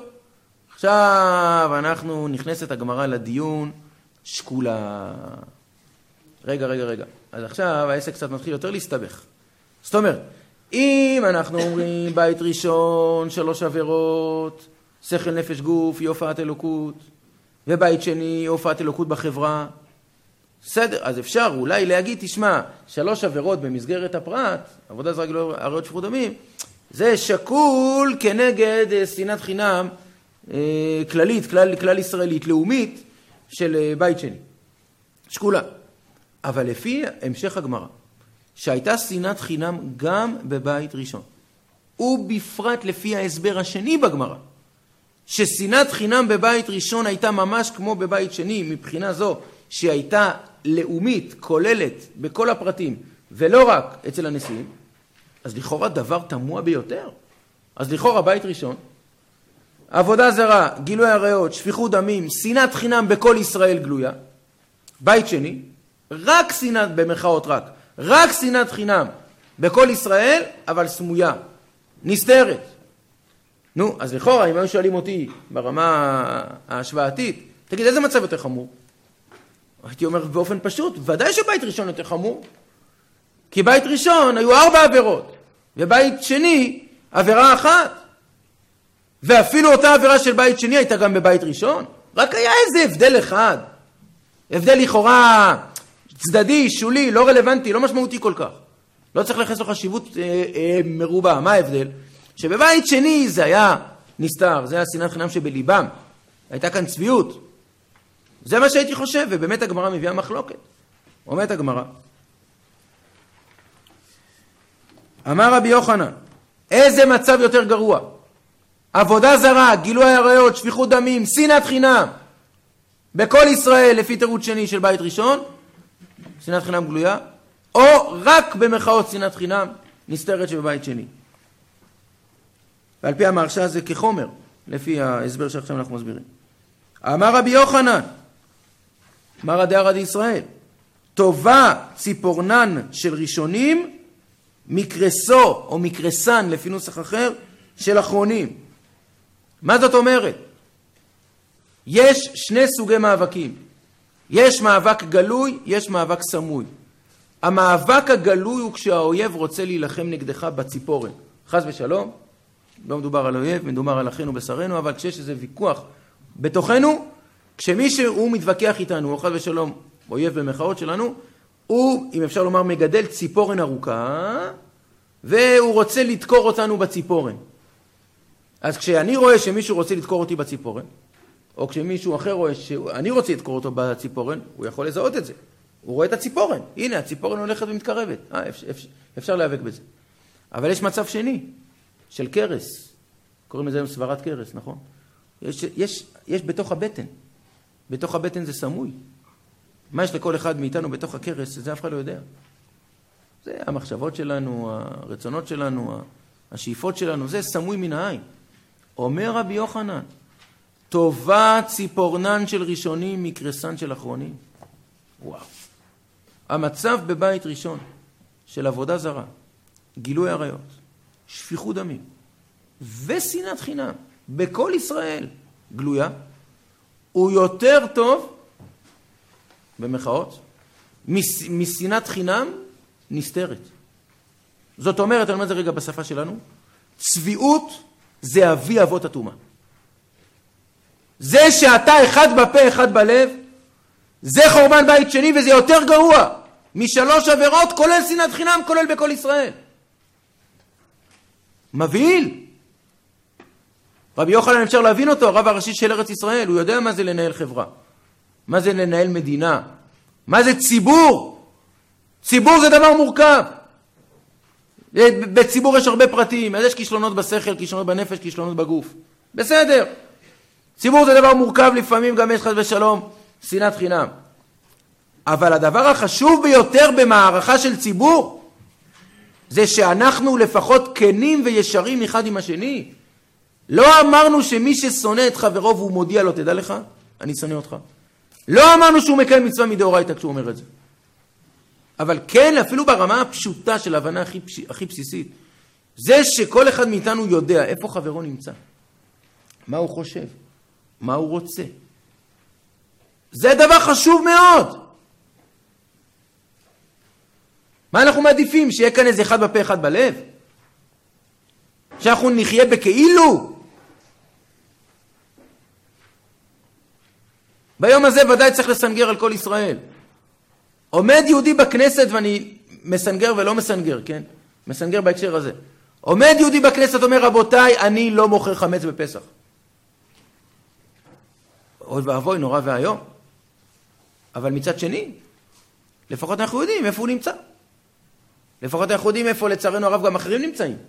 עכשיו אנחנו נכנסת הגמרא לדיון שקולה. רגע, רגע, רגע. אז עכשיו העסק קצת מתחיל יותר להסתבך. זאת אומרת, אם אנחנו אומרים בית ראשון, שלוש עבירות, שכל נפש גוף, היא הופעת אלוקות, ובית שני, הופעת אלוקות בחברה, בסדר, אז אפשר אולי להגיד, תשמע, שלוש עבירות במסגרת הפרט, עבודה זרה גילוי עריות שפיכות דמים, זה שקול כנגד שנאת חינם אה, כללית, כלל, כלל ישראלית, לאומית של אה, בית שני. שקולה. אבל לפי המשך הגמרא, שהייתה שנאת חינם גם בבית ראשון, ובפרט לפי ההסבר השני בגמרא, ששנאת חינם בבית ראשון הייתה ממש כמו בבית שני, מבחינה זו שהייתה לאומית, כוללת בכל הפרטים, ולא רק אצל הנשיאים, אז לכאורה דבר תמוה ביותר. אז לכאורה בית ראשון, עבודה זרה, גילוי עריות, שפיכות דמים, שנאת חינם בכל ישראל גלויה. בית שני, רק שנאת, במרכאות רק, רק שנאת חינם בכל ישראל, אבל סמויה, נסתרת. נו, אז לכאורה, אם היו שואלים אותי ברמה ההשוואתית, תגיד, איזה מצב יותר חמור? הייתי אומר באופן פשוט, ודאי שבית ראשון יותר חמור. כי בית ראשון היו ארבע עבירות. ובית שני עבירה אחת. ואפילו אותה עבירה של בית שני הייתה גם בבית ראשון. רק היה איזה הבדל אחד. הבדל לכאורה צדדי, שולי, לא רלוונטי, לא משמעותי כל כך. לא צריך לחס לו חשיבות אה, אה, מרובה. מה ההבדל? שבבית שני זה היה נסתר, זה היה שנאת חינם שבליבם. הייתה כאן צביעות. זה מה שהייתי חושב, ובאמת הגמרא מביאה מחלוקת. אומרת הגמרא. אמר רבי יוחנן, איזה מצב יותר גרוע? עבודה זרה, גילוי עריות, שפיכות דמים, שנאת חינם. בכל ישראל, לפי תירוץ שני של בית ראשון, שנאת חינם גלויה, או רק במרכאות שנאת חינם נסתרת שבבית שני. ועל פי המהרש"א זה כחומר, לפי ההסבר שעכשיו אנחנו מסבירים. אמר רבי יוחנן, אמר הדארא דישראל, טובה ציפורנן של ראשונים, מקרסו או מקרסן לפי נוסח אחר של אחרונים. מה זאת אומרת? יש שני סוגי מאבקים. יש מאבק גלוי, יש מאבק סמוי. המאבק הגלוי הוא כשהאויב רוצה להילחם נגדך בציפורן. חס ושלום, לא מדובר על אויב, מדובר על אחינו בשרנו, אבל כשיש איזה ויכוח בתוכנו, כשמישהו מתווכח איתנו, או חס ושלום, אויב במחאות שלנו, הוא, אם אפשר לומר, מגדל ציפורן ארוכה, והוא רוצה לדקור אותנו בציפורן. אז כשאני רואה שמישהו רוצה לדקור אותי בציפורן, או כשמישהו אחר רואה שאני רוצה לדקור אותו בציפורן, הוא יכול לזהות את זה. הוא רואה את הציפורן. הנה, הציפורן הולכת ומתקרבת. אה, אפשר, אפשר, אפשר להיאבק בזה. אבל יש מצב שני, של קרס. קוראים לזה סברת קרס, נכון? יש, יש, יש בתוך הבטן. בתוך הבטן זה סמוי. מה יש לכל אחד מאיתנו בתוך הקרס? זה אף אחד לא יודע. זה המחשבות שלנו, הרצונות שלנו, השאיפות שלנו, זה סמוי מן העין. אומר רבי יוחנן, טובה ציפורנן של ראשונים מקרסן של אחרונים. וואו. המצב בבית ראשון של עבודה זרה, גילוי עריות, שפיכות דמים ושנאת חינם בכל ישראל גלויה, הוא יותר טוב במחאות משנאת חינם נסתרת. זאת אומרת, אני אומר את זה רגע בשפה שלנו, צביעות זה אבי אבות הטומאה. זה שאתה אחד בפה אחד בלב, זה חורבן בית שני, וזה יותר גרוע משלוש עבירות כולל שנאת חינם כולל בכל ישראל. מבהיל. רבי יוחנן אפשר להבין אותו, הרב הראשי של ארץ ישראל, הוא יודע מה זה לנהל חברה, מה זה לנהל מדינה, מה זה ציבור. ציבור זה דבר מורכב. בציבור יש הרבה פרטים, אז יש כישלונות בשכל, כישלונות בנפש, כישלונות בגוף. בסדר. ציבור זה דבר מורכב, לפעמים גם יש חס ושלום שנאת חינם. אבל הדבר החשוב ביותר במערכה של ציבור, זה שאנחנו לפחות כנים וישרים אחד עם השני. לא אמרנו שמי ששונא את חברו והוא מודיע לו, תדע לך, אני שונא אותך. לא אמרנו שהוא מקיים מצווה מדאורייתא כשהוא אומר את זה. אבל כן, אפילו ברמה הפשוטה של ההבנה הכי, הכי בסיסית, זה שכל אחד מאיתנו יודע איפה חברו נמצא, מה הוא חושב, מה הוא רוצה. זה דבר חשוב מאוד. מה אנחנו מעדיפים? שיהיה כאן איזה אחד בפה אחד בלב? שאנחנו נחיה בכאילו? ביום הזה ודאי צריך לסנגר על כל ישראל. עומד יהודי בכנסת, ואני מסנגר ולא מסנגר, כן? מסנגר בהקשר הזה. עומד יהודי בכנסת, אומר, רבותיי, אני לא מוכר חמץ בפסח. אוי ואבוי, נורא והיום. אבל מצד שני, לפחות אנחנו יודעים איפה הוא נמצא. לפחות אנחנו יודעים איפה לצערנו הרב גם אחרים נמצאים.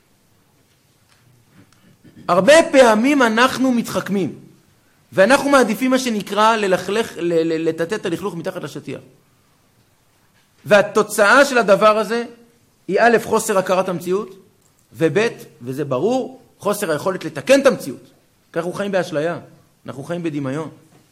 הרבה פעמים אנחנו מתחכמים, ואנחנו מעדיפים מה שנקרא ללכלך, לטטט את הלכלוך מתחת לשטיח. והתוצאה של הדבר הזה היא א', חוסר הכרת המציאות, וב', וזה ברור, חוסר היכולת לתקן את המציאות. כך אנחנו חיים באשליה, אנחנו חיים בדמיון.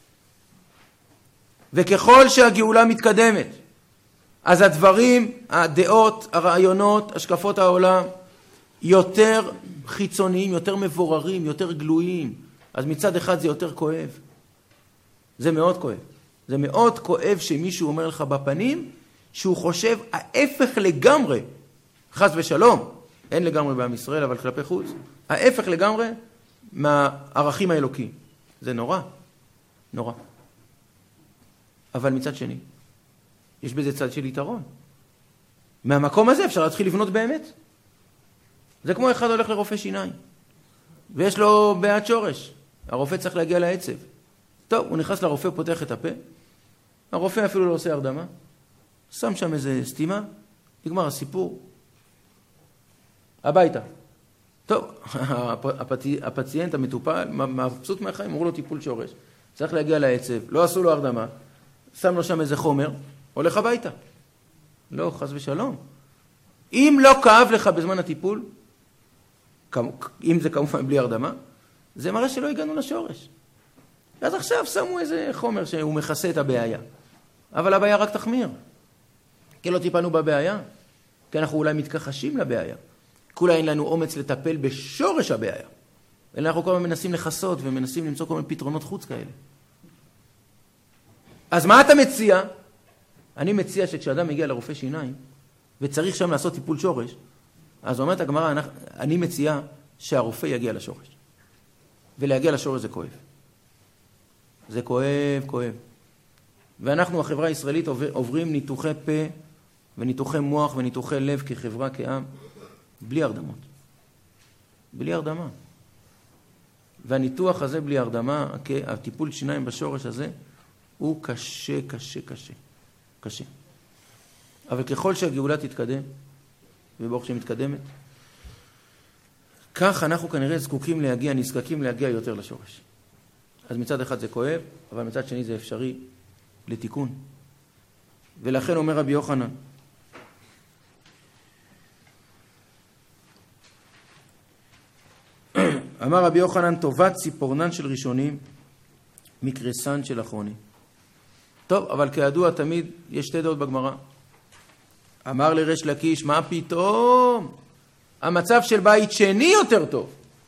וככל שהגאולה מתקדמת, אז הדברים, הדעות, הרעיונות, השקפות העולם, יותר חיצוניים, יותר מבוררים, יותר גלויים. אז מצד אחד זה יותר כואב. זה מאוד כואב. זה מאוד כואב שמישהו אומר לך בפנים, שהוא חושב ההפך לגמרי, חס ושלום, אין לגמרי בעם ישראל, אבל כלפי חוץ, ההפך לגמרי מהערכים האלוקיים. זה נורא, נורא. אבל מצד שני, יש בזה צד של יתרון. מהמקום הזה אפשר להתחיל לבנות באמת. זה כמו אחד הולך לרופא שיניים, ויש לו בעיית שורש. הרופא צריך להגיע לעצב. טוב, הוא נכנס לרופא, פותח את הפה, הרופא אפילו לא עושה הרדמה, שם שם איזה סתימה, נגמר הסיפור. הביתה. טוב, הפציינט, המטופל, מבסוט מהחיים, אמרו לו טיפול שורש. צריך להגיע לעצב, לא עשו לו הרדמה, שם לו שם איזה חומר, הולך הביתה. לא, חס ושלום. אם לא כאב לך בזמן הטיפול, אם זה כמובן בלי הרדמה, זה מראה שלא הגענו לשורש. אז עכשיו שמו איזה חומר שהוא מכסה את הבעיה. אבל הבעיה רק תחמיר. כי לא טיפלנו בבעיה. כי אנחנו אולי מתכחשים לבעיה. כי אולי אין לנו אומץ לטפל בשורש הבעיה. אלא אנחנו כל הזמן מנסים לחסות ומנסים למצוא כל מיני פתרונות חוץ כאלה. אז מה אתה מציע? אני מציע שכשאדם מגיע לרופא שיניים, וצריך שם לעשות טיפול שורש, אז אומרת הגמרא, אני מציע שהרופא יגיע לשורש. ולהגיע לשורש זה כואב. זה כואב, כואב. ואנחנו, החברה הישראלית, עוברים ניתוחי פה, וניתוחי מוח, וניתוחי לב כחברה, כעם, בלי הרדמות. בלי הרדמה. והניתוח הזה בלי הרדמה, הטיפול שיניים בשורש הזה, הוא קשה, קשה, קשה. קשה. אבל ככל שהגאולה תתקדם, וברוך שמתקדמת, כך אנחנו כנראה זקוקים להגיע, נזקקים להגיע יותר לשורש. אז מצד אחד זה כואב, אבל מצד שני זה אפשרי לתיקון. ולכן אומר רבי יוחנן, אמר רבי יוחנן, טובת ציפורנן של ראשונים, מקרסן של אחרונים. טוב, אבל כידוע תמיד יש שתי דעות בגמרא. אמר לריש לקיש, מה פתאום? המצב של בית שני יותר טוב.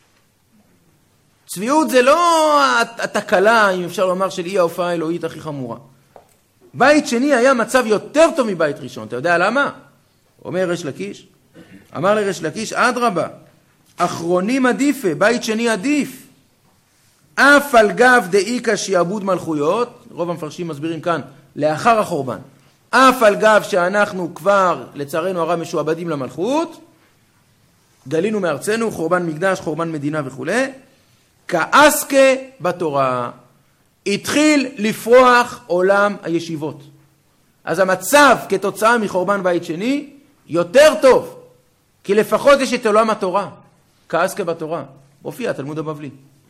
צביעות זה לא התקלה, אם אפשר לומר, של אי ההופעה האלוהית הכי חמורה. בית שני היה מצב יותר טוב מבית ראשון. אתה יודע למה? אומר ריש לקיש, אמר לריש לקיש, אדרבה, אחרונים עדיפה, בית שני עדיף. אף על גב דאיקה שיעבוד מלכויות, רוב המפרשים מסבירים כאן, לאחר החורבן. אף על גב שאנחנו כבר, לצערנו הרב, משועבדים למלכות, גלינו מארצנו, חורבן מקדש, חורבן מדינה וכו'. כאסקה בתורה. התחיל לפרוח עולם הישיבות. אז המצב כתוצאה מחורבן בית שני יותר טוב, כי לפחות יש את עולם התורה. כאסקה בתורה. הופיע תלמוד הבבלי.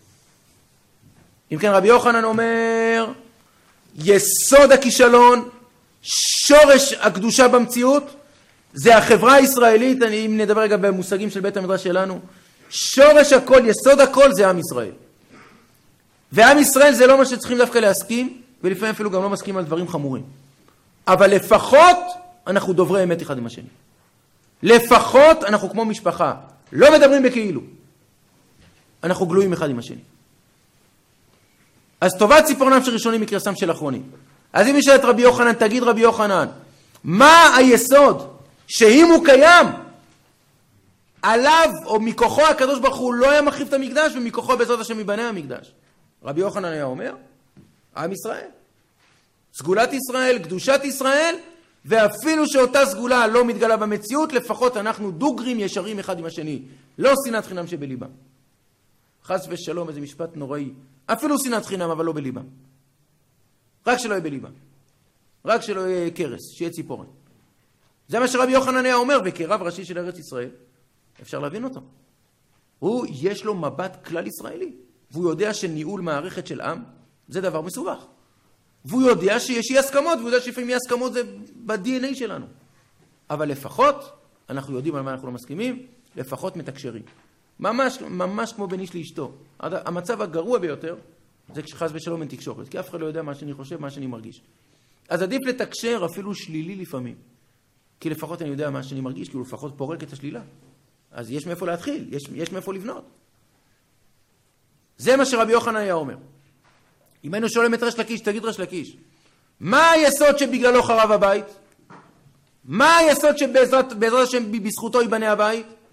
אם כן רבי יוחנן אומר, יסוד הכישלון, שורש הקדושה במציאות, זה החברה הישראלית, אם נדבר רגע במושגים של בית המדרש שלנו, שורש הכל, יסוד הכל זה עם ישראל. ועם ישראל זה לא מה שצריכים דווקא להסכים, ולפעמים אפילו גם לא מסכים על דברים חמורים. אבל לפחות אנחנו דוברי אמת אחד עם השני. לפחות אנחנו כמו משפחה, לא מדברים בכאילו. אנחנו גלויים אחד עם השני. אז טובת ציפורנם של ראשונים מקרסם של אחרונים. אז אם ישאל את רבי יוחנן, תגיד רבי יוחנן, מה היסוד שאם הוא קיים, עליו או מכוחו הקדוש ברוך הוא לא היה מחריב את המקדש, ומכוחו בעזרת השם יבנה המקדש? רבי יוחנן היה אומר, עם ישראל. סגולת ישראל, קדושת ישראל, ואפילו שאותה סגולה לא מתגלה במציאות, לפחות אנחנו דוגרים ישרים אחד עם השני. לא שנאת חינם שבליבם. חס ושלום, איזה משפט נוראי. אפילו שנאת חינם, אבל לא בליבם. רק שלא יהיה בליבם. רק שלא יהיה קרס, שיהיה ציפורן. זה מה שרבי יוחנן היה אומר, וכרב ראשי של ארץ ישראל, אפשר להבין אותו. הוא, יש לו מבט כלל ישראלי. והוא יודע שניהול מערכת של עם, זה דבר מסובך. והוא יודע שיש אי הסכמות, והוא יודע שלפעמים אי הסכמות זה ב-די אן איי שלנו. אבל לפחות, אנחנו יודעים על מה אנחנו לא מסכימים, לפחות מתקשרים. ממש, ממש כמו בין איש לאשתו. המצב הגרוע ביותר, זה כשחס ושלום אין תקשורת, כי אף אחד לא יודע מה שאני חושב, מה שאני מרגיש. אז עדיף לתקשר אפילו שלילי לפעמים. כי לפחות אני יודע מה שאני מרגיש, כי הוא לפחות פורק את השלילה. אז יש מאיפה להתחיל, יש, יש מאיפה לבנות. זה מה שרבי יוחנן היה אומר. אם היינו שואלים את ריש לקיש, תגיד ריש לקיש, מה היסוד שבגללו חרב הבית? מה היסוד שבעזרת בעזרת השם בזכותו ייבנה הבית?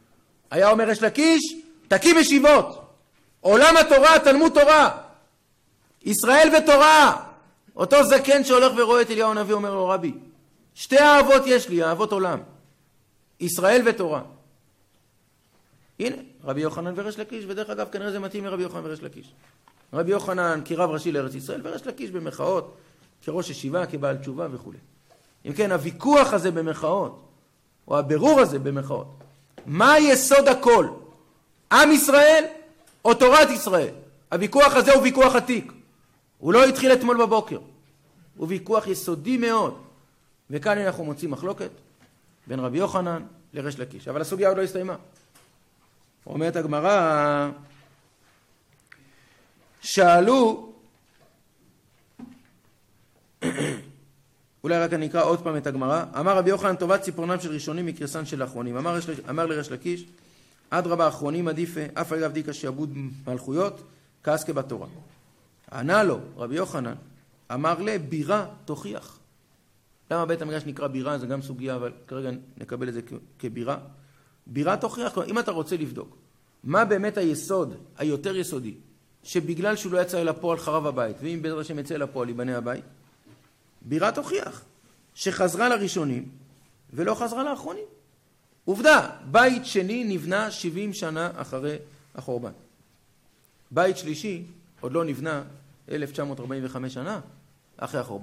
היה אומר ריש לקיש, תקים ישיבות. עולם התורה, תלמוד תורה. ישראל ותורה. אותו זקן שהולך ורואה את אליהו הנביא אומר לו, רבי, שתי האהבות יש לי, אהבות עולם. ישראל ותורה. הנה, רבי יוחנן וריש לקיש, ודרך אגב כנראה זה מתאים מרבי יוחנן וריש לקיש. רבי יוחנן כרב ראשי לארץ ישראל, וריש לקיש במחאות, כראש ישיבה, כבעל תשובה וכו'. אם כן, הוויכוח הזה במחאות, או הבירור הזה במחאות, מה יסוד הכל? עם ישראל או תורת ישראל? הוויכוח הזה הוא ויכוח עתיק. הוא לא התחיל אתמול בבוקר. הוא ויכוח יסודי מאוד. וכאן אנחנו מוצאים מחלוקת בין רבי יוחנן לריש לקיש. אבל הסוגיה עוד לא הסתיימה. אומרת הגמרא, שאלו, אולי רק אני אקרא עוד פעם את הגמרא, אמר רבי יוחנן, טובת ציפורנם של ראשונים מקרסן של האחרונים. אמר, אמר לריש לקיש, עד רבה האחרונים עדיפה, אף אגב דיקה שיעבוד מלכויות, כעסקה בתורה. ענה לו, רבי יוחנן, אמר לה, בירה תוכיח. למה בית המקדש נקרא בירה? זה גם סוגיה, אבל כרגע נקבל את זה כבירה. בירה תוכיח, אם אתה רוצה לבדוק, מה באמת היסוד, היותר יסודי, שבגלל שהוא לא יצא אל הפועל חרב הבית, ואם בעזרת השם יצא אל הפועל ייבנה הבית, בירה תוכיח, שחזרה לראשונים, ולא חזרה לאחרונים. עובדה, בית שני נבנה שבעים שנה אחרי החורבן. בית שלישי עוד לא נבנה אלף תשע מאות ארבעים וחמש שנה אחרי החורבן.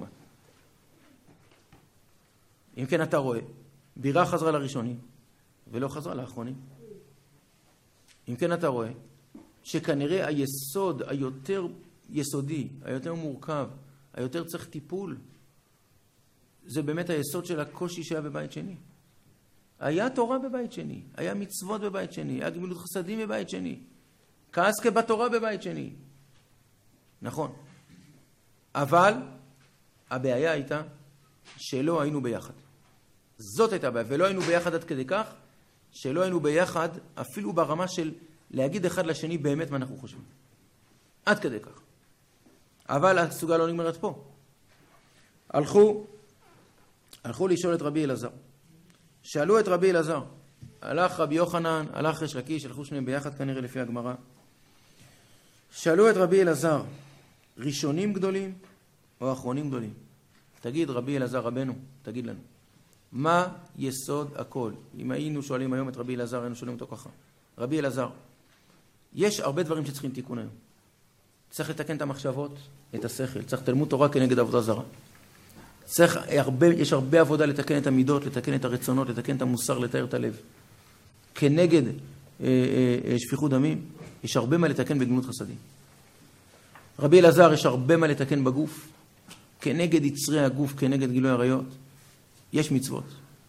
אם כן אתה רואה, בירה חזרה לראשונים, ולא חזרה לאחרונים. אם כן אתה רואה, שכנראה היסוד היותר יסודי, היותר מורכב, היותר צריך טיפול, זה באמת היסוד של הקושי שהיה בבית שני. היה תורה בבית שני, היה מצוות בבית שני, היה גמילות חסדים בבית שני, כעסקה בתורה בבית שני. נכון. אבל הבעיה הייתה שלא היינו ביחד. זאת הייתה הבעיה, ולא היינו ביחד עד כדי כך, שלא היינו ביחד אפילו ברמה של להגיד אחד לשני באמת מה אנחנו חושבים. עד כדי כך. אבל הסוגיה לא נגמרת פה. הלכו, הלכו לשאול את רבי אלעזר. שאלו את רבי אלעזר. הלך רבי יוחנן, הלך ריש לקיש, הלכו שניהם ביחד כנראה לפי הגמרא. שאלו את רבי אלעזר, ראשונים גדולים או אחרונים גדולים? תגיד רבי אלעזר רבנו, תגיד לנו. מה יסוד הכל? אם היינו שואלים היום את רבי אלעזר, היינו שואלים אותו ככה. רבי אלעזר, יש הרבה דברים שצריכים תיקון היום. צריך לתקן את המחשבות, את השכל. צריך תלמוד תורה כנגד עבודה זרה. צריך הרבה, יש הרבה עבודה לתקן את המידות, לתקן את הרצונות, לתקן את המוסר, לתאר את הלב. כנגד אה, אה, שפיכות דמים, יש הרבה מה לתקן בגמילות חסדים. רבי אלעזר, יש הרבה מה לתקן בגוף. כנגד יצרי הגוף, כנגד גילוי עריות. יש מצוות.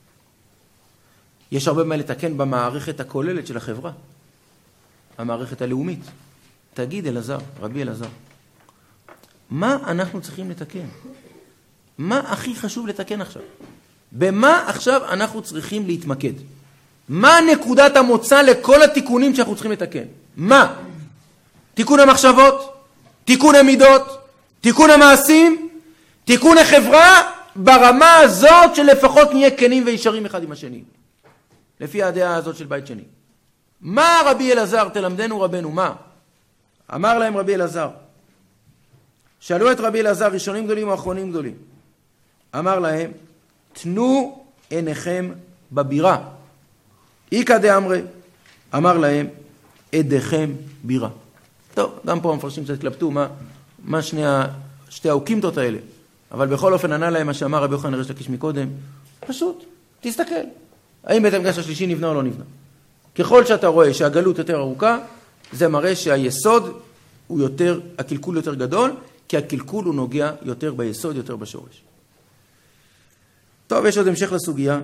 יש הרבה מה לתקן במערכת הכוללת של החברה. המערכת הלאומית. תגיד אלעזר, רבי אלעזר, מה אנחנו צריכים לתקן? מה הכי חשוב לתקן עכשיו? במה עכשיו אנחנו צריכים להתמקד? מה נקודת המוצא לכל התיקונים שאנחנו צריכים לתקן? מה? תיקון המחשבות? תיקון המידות? תיקון המעשים? תיקון החברה? ברמה הזאת שלפחות נהיה כנים וישרים אחד עם השני. לפי הדעה הזאת של בית שני. מה רבי אלעזר? תלמדנו רבנו, מה? אמר להם רבי אלעזר. שאלו את רבי אלעזר, ראשונים גדולים או אחרונים גדולים? אמר להם, תנו עיניכם בבירה. איקא דאמרי. אמר להם, עדיכם בירה. טוב, גם פה המפרשים קצת התלבטו, מה, מה שני, שתי האוקימתות האלה. אבל בכל אופן ענה להם מה שאמר רבי יוחנן ריש לקיש מקודם. פשוט, תסתכל. האם בית המקדש השלישי נבנה או לא נבנה? ככל שאתה רואה שהגלות יותר ארוכה, זה מראה שהיסוד הוא יותר, הקלקול יותר גדול, כי הקלקול הוא נוגע יותר ביסוד, יותר בשורש. טוב, יש עוד המשך לסוגיה,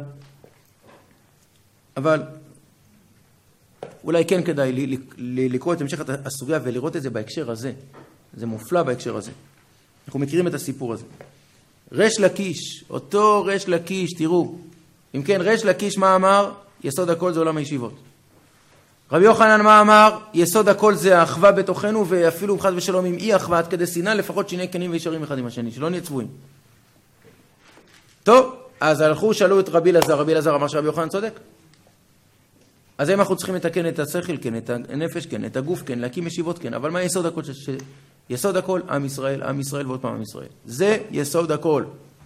אבל אולי כן כדאי לקרוא את המשך הסוגיה ולראות את זה בהקשר הזה. זה מופלא בהקשר הזה. אנחנו מכירים את הסיפור הזה. ריש לקיש, אותו ריש לקיש, תראו. אם כן, ריש לקיש מה אמר? יסוד הכל זה עולם הישיבות. רבי יוחנן מה אמר? יסוד הכל זה האחווה בתוכנו, ואפילו חס ושלום עם אי אחווה עד כדי שנאה, לפחות שנהיה כנים וישרים אחד עם השני, שלא נהיה צבועים. טוב, אז הלכו, שאלו את רבי אלעזר, רבי אלעזר אמר שרבי יוחנן צודק. אז אם אנחנו צריכים לתקן את השכל, כן, את הנפש, כן, את הגוף, כן, להקים ישיבות, כן, אבל מה יסוד הכל? ש... יסוד הכל, עם ישראל, עם ישראל ועוד פעם עם ישראל. זה יסוד הכל.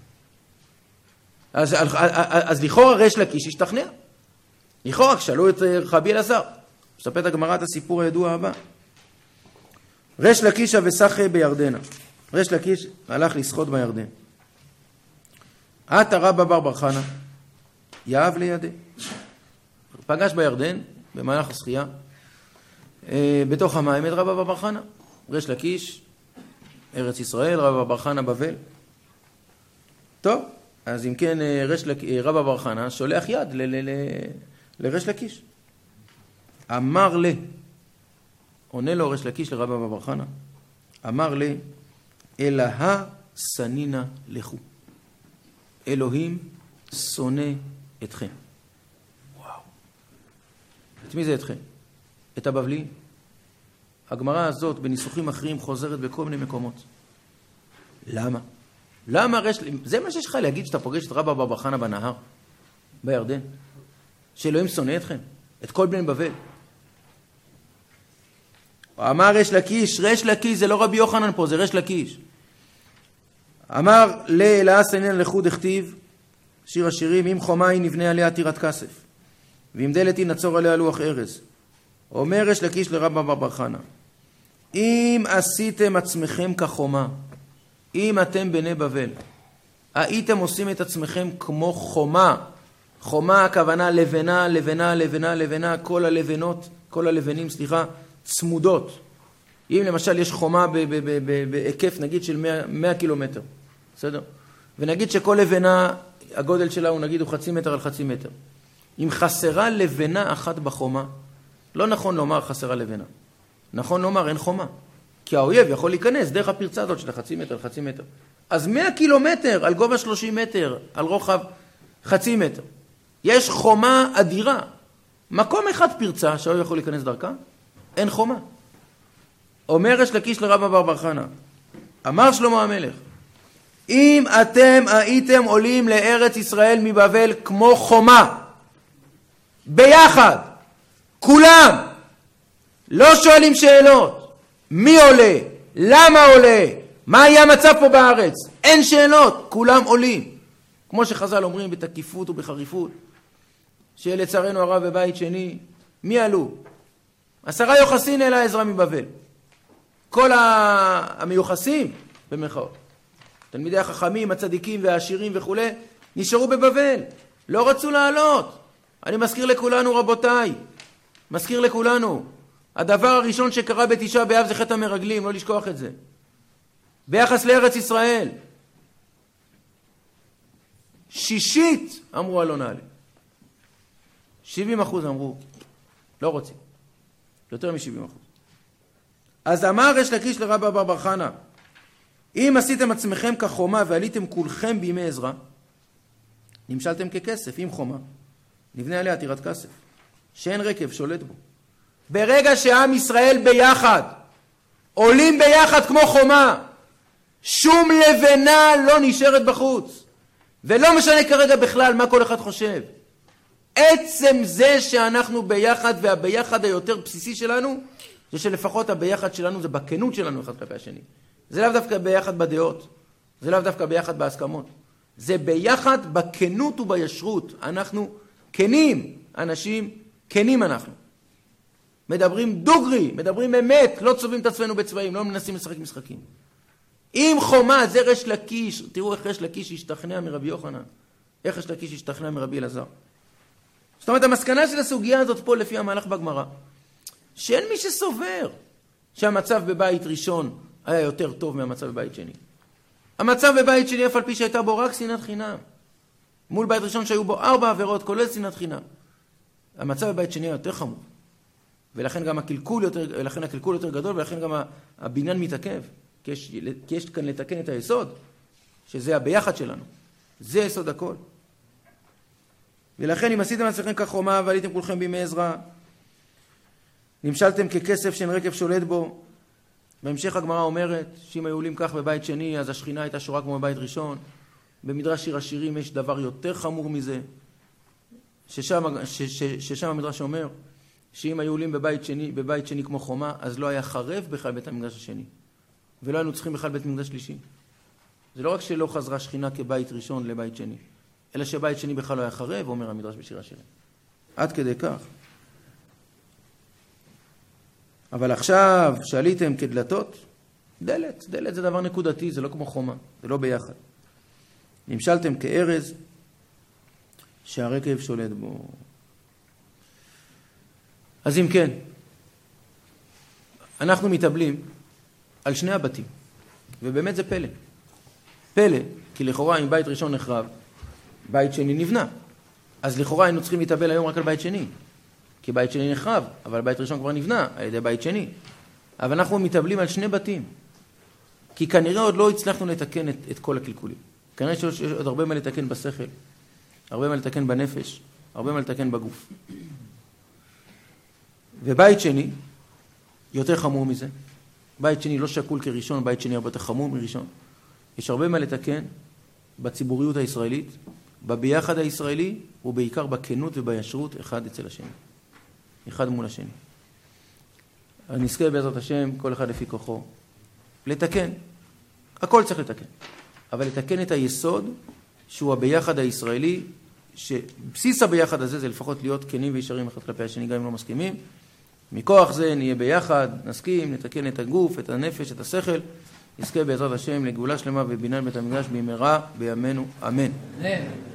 אז, אז, אז לכאורה ריש לקיש השתכנע. לכאורה, כשאלו את רבי אלעזר, מספרת הגמרא את הסיפור הידוע הבא. ריש לקיש וסחה בירדנה. ריש לקיש הלך לשחות בירדן. עתה רבא בר בר חנא, יאהב לידה. פגש בירדן, במהלך השחייה, בתוך המים את רבא בר בר חנא. ריש לקיש, ארץ ישראל, רבא בר חנא בבל. טוב, אז אם כן ריש לק... רבא בר חנא שולח יד ל... ל... ל... לריש לקיש. אמר לי, עונה לו ריש לקיש לרבא בר חנא, אמר לי, אלוה סנינה לכו. אלוהים שונא אתכם. וואו. את מי זה אתכם? את הבבלי. הגמרא הזאת בניסוחים אחרים חוזרת בכל מיני מקומות. למה? למה רש... זה מה שיש לך להגיד שאתה פוגש את רבא בר חנא בנהר, בירדן? שאלוהים שונא אתכם? את כל בני בבל? אמר ריש לקיש, ריש לקיש זה לא רבי יוחנן פה, זה ריש לקיש. אמר לאלוה סנינה לכו דכתיב, שיר השירים, אם חומה היא נבנה עליה טירת כסף, ואם דלת היא נצור עליה לוח ארז. אומר ריש לקיש לרבא בר בר חנא, אם עשיתם עצמכם כחומה, אם אתם בני בבל, הייתם עושים את עצמכם כמו חומה. חומה הכוונה לבנה, לבנה, לבנה, לבנה, כל הלבנות, כל הלבנים, סליחה, צמודות. אם למשל יש חומה בהיקף נגיד של מאה, מאה קילומטר, בסדר? ונגיד שכל לבנה, הגודל שלה הוא נגיד הוא חצי מטר על חצי מטר. אם חסרה לבנה אחת בחומה, לא נכון לומר חסרה לבנה. נכון לומר אין חומה. כי האויב יכול להיכנס דרך הפרצה הזאת של חצי מטר על חצי מטר. אז מאה קילומטר על גובה שלושים מטר, על רוחב חצי מטר. יש חומה אדירה. מקום אחד פרצה שהאויב יכול להיכנס דרכה, אין חומה. אומר ריש לקיש לרבא בר בר חנא, אמר שלמה המלך, אם אתם הייתם עולים לארץ ישראל מבבל כמו חומה, ביחד, כולם, לא שואלים שאלות, מי עולה, למה עולה, מה יהיה המצב פה בארץ, אין שאלות, כולם עולים. כמו שחז"ל אומרים בתקיפות ובחריפות, שלצערנו הרב בבית שני, מי עלו? עשרה יוחסין אל העזרה מבבל. כל המיוחסים, במרכאות, תלמידי החכמים, הצדיקים והעשירים וכו', נשארו בבבל, לא רצו לעלות. אני מזכיר לכולנו רבותיי, מזכיר לכולנו, הדבר הראשון שקרה בתשעה באב זה חטא המרגלים, לא לשכוח את זה. ביחס לארץ ישראל, שישית אמרו לא נעלה. שבעים אחוז אמרו, לא רוצים. יותר מ-שבעים אחוז. אז אמר ריש לקיש לרבא בר בר חנא, אם עשיתם עצמכם כחומה ועליתם כולכם בימי עזרא, נמשלתם ככסף עם חומה, נבנה עליה טירת כסף, שאין רקב שולט בו. ברגע שעם ישראל ביחד, עולים ביחד כמו חומה, שום לבנה לא נשארת בחוץ. ולא משנה כרגע בכלל מה כל אחד חושב. עצם זה שאנחנו ביחד, והביחד היותר בסיסי שלנו, זה שלפחות הביחד שלנו זה בכנות שלנו אחד כלפי השני. זה לאו דווקא ביחד בדעות, זה לאו דווקא ביחד בהסכמות. זה ביחד בכנות ובישרות. אנחנו כנים, אנשים כנים אנחנו. מדברים דוגרי, מדברים אמת, לא צובעים את עצמנו בצבעים, לא מנסים לשחק משחקים. אם חומה, זה ריש לקיש, תראו איך ריש לקיש השתכנע מרבי יוחנן, איך ריש לקיש השתכנע מרבי אלעזר. זאת אומרת, המסקנה של הסוגיה הזאת פה לפי המהלך בגמרא, שאין מי שסובר שהמצב בבית ראשון היה יותר טוב מהמצב בבית שני. המצב בבית שני, אף על פי שהייתה בו רק שנאת חינם, מול בית ראשון שהיו בו ארבע עבירות, כולל שנאת חינם. המצב בבית שני היה יותר חמור. ולכן גם הקלקול יותר, ולכן הקלקול יותר גדול, ולכן גם הבניין מתעכב. כי יש, כי יש כאן לתקן את היסוד, שזה הביחד שלנו. זה יסוד הכל. ולכן אם עשיתם עצמכם כחומה ועליתם כולכם בימי עזרא, נמשלתם ככסף שאין רקב שולט בו. בהמשך הגמרא אומרת שאם היו עולים כך בבית שני, אז השכינה הייתה שורה כמו בבית ראשון. במדרש שיר השירים יש דבר יותר חמור מזה, ששם, ש, ש, ששם המדרש אומר שאם היו עולים בבית שני, בבית שני כמו חומה, אז לא היה חרב בכלל בית המקדש השני. ולא היינו צריכים בכלל בית מקדש שלישי. זה לא רק שלא חזרה שכינה כבית ראשון לבית שני, אלא שבית שני בכלל לא היה חרב, אומר המדרש בשיר השירים. עד כדי כך. אבל עכשיו, שעליתם כדלתות, דלת, דלת זה דבר נקודתי, זה לא כמו חומה, זה לא ביחד. נמשלתם כארז שהרקב שולט בו. אז אם כן, אנחנו מתאבלים על שני הבתים, ובאמת זה פלא. פלא, כי לכאורה אם בית ראשון נחרב, בית שני נבנה. אז לכאורה היינו צריכים להתאבל היום רק על בית שני, כי בית שני נחרב, אבל בית ראשון כבר נבנה על ידי בית שני. אבל אנחנו מתאבלים על שני בתים, כי כנראה עוד לא הצלחנו לתקן את, את כל הקלקולים. כנראה שיש עוד הרבה מה לתקן בשכל, הרבה מה לתקן בנפש, הרבה מה לתקן בגוף. ובית שני, יותר חמור מזה, בית שני לא שקול כראשון, בית שני הרבה יותר חמור מראשון. יש הרבה מה לתקן בציבוריות הישראלית, בביחד הישראלי, ובעיקר בכנות ובישרות אחד אצל השני. אחד מול השני. אז נזכה בעזרת השם, כל אחד לפי כוחו, לתקן. הכל צריך לתקן. אבל לתקן את היסוד, שהוא הביחד הישראלי, שבסיס הביחד הזה זה לפחות להיות כנים וישרים אחד כלפי השני, גם אם לא מסכימים. מכוח זה נהיה ביחד, נסכים, נתקן את הגוף, את הנפש, את השכל. נזכה בעזרת השם לגאולה שלמה ובניין בית המקדש במהרה בימינו, אמן.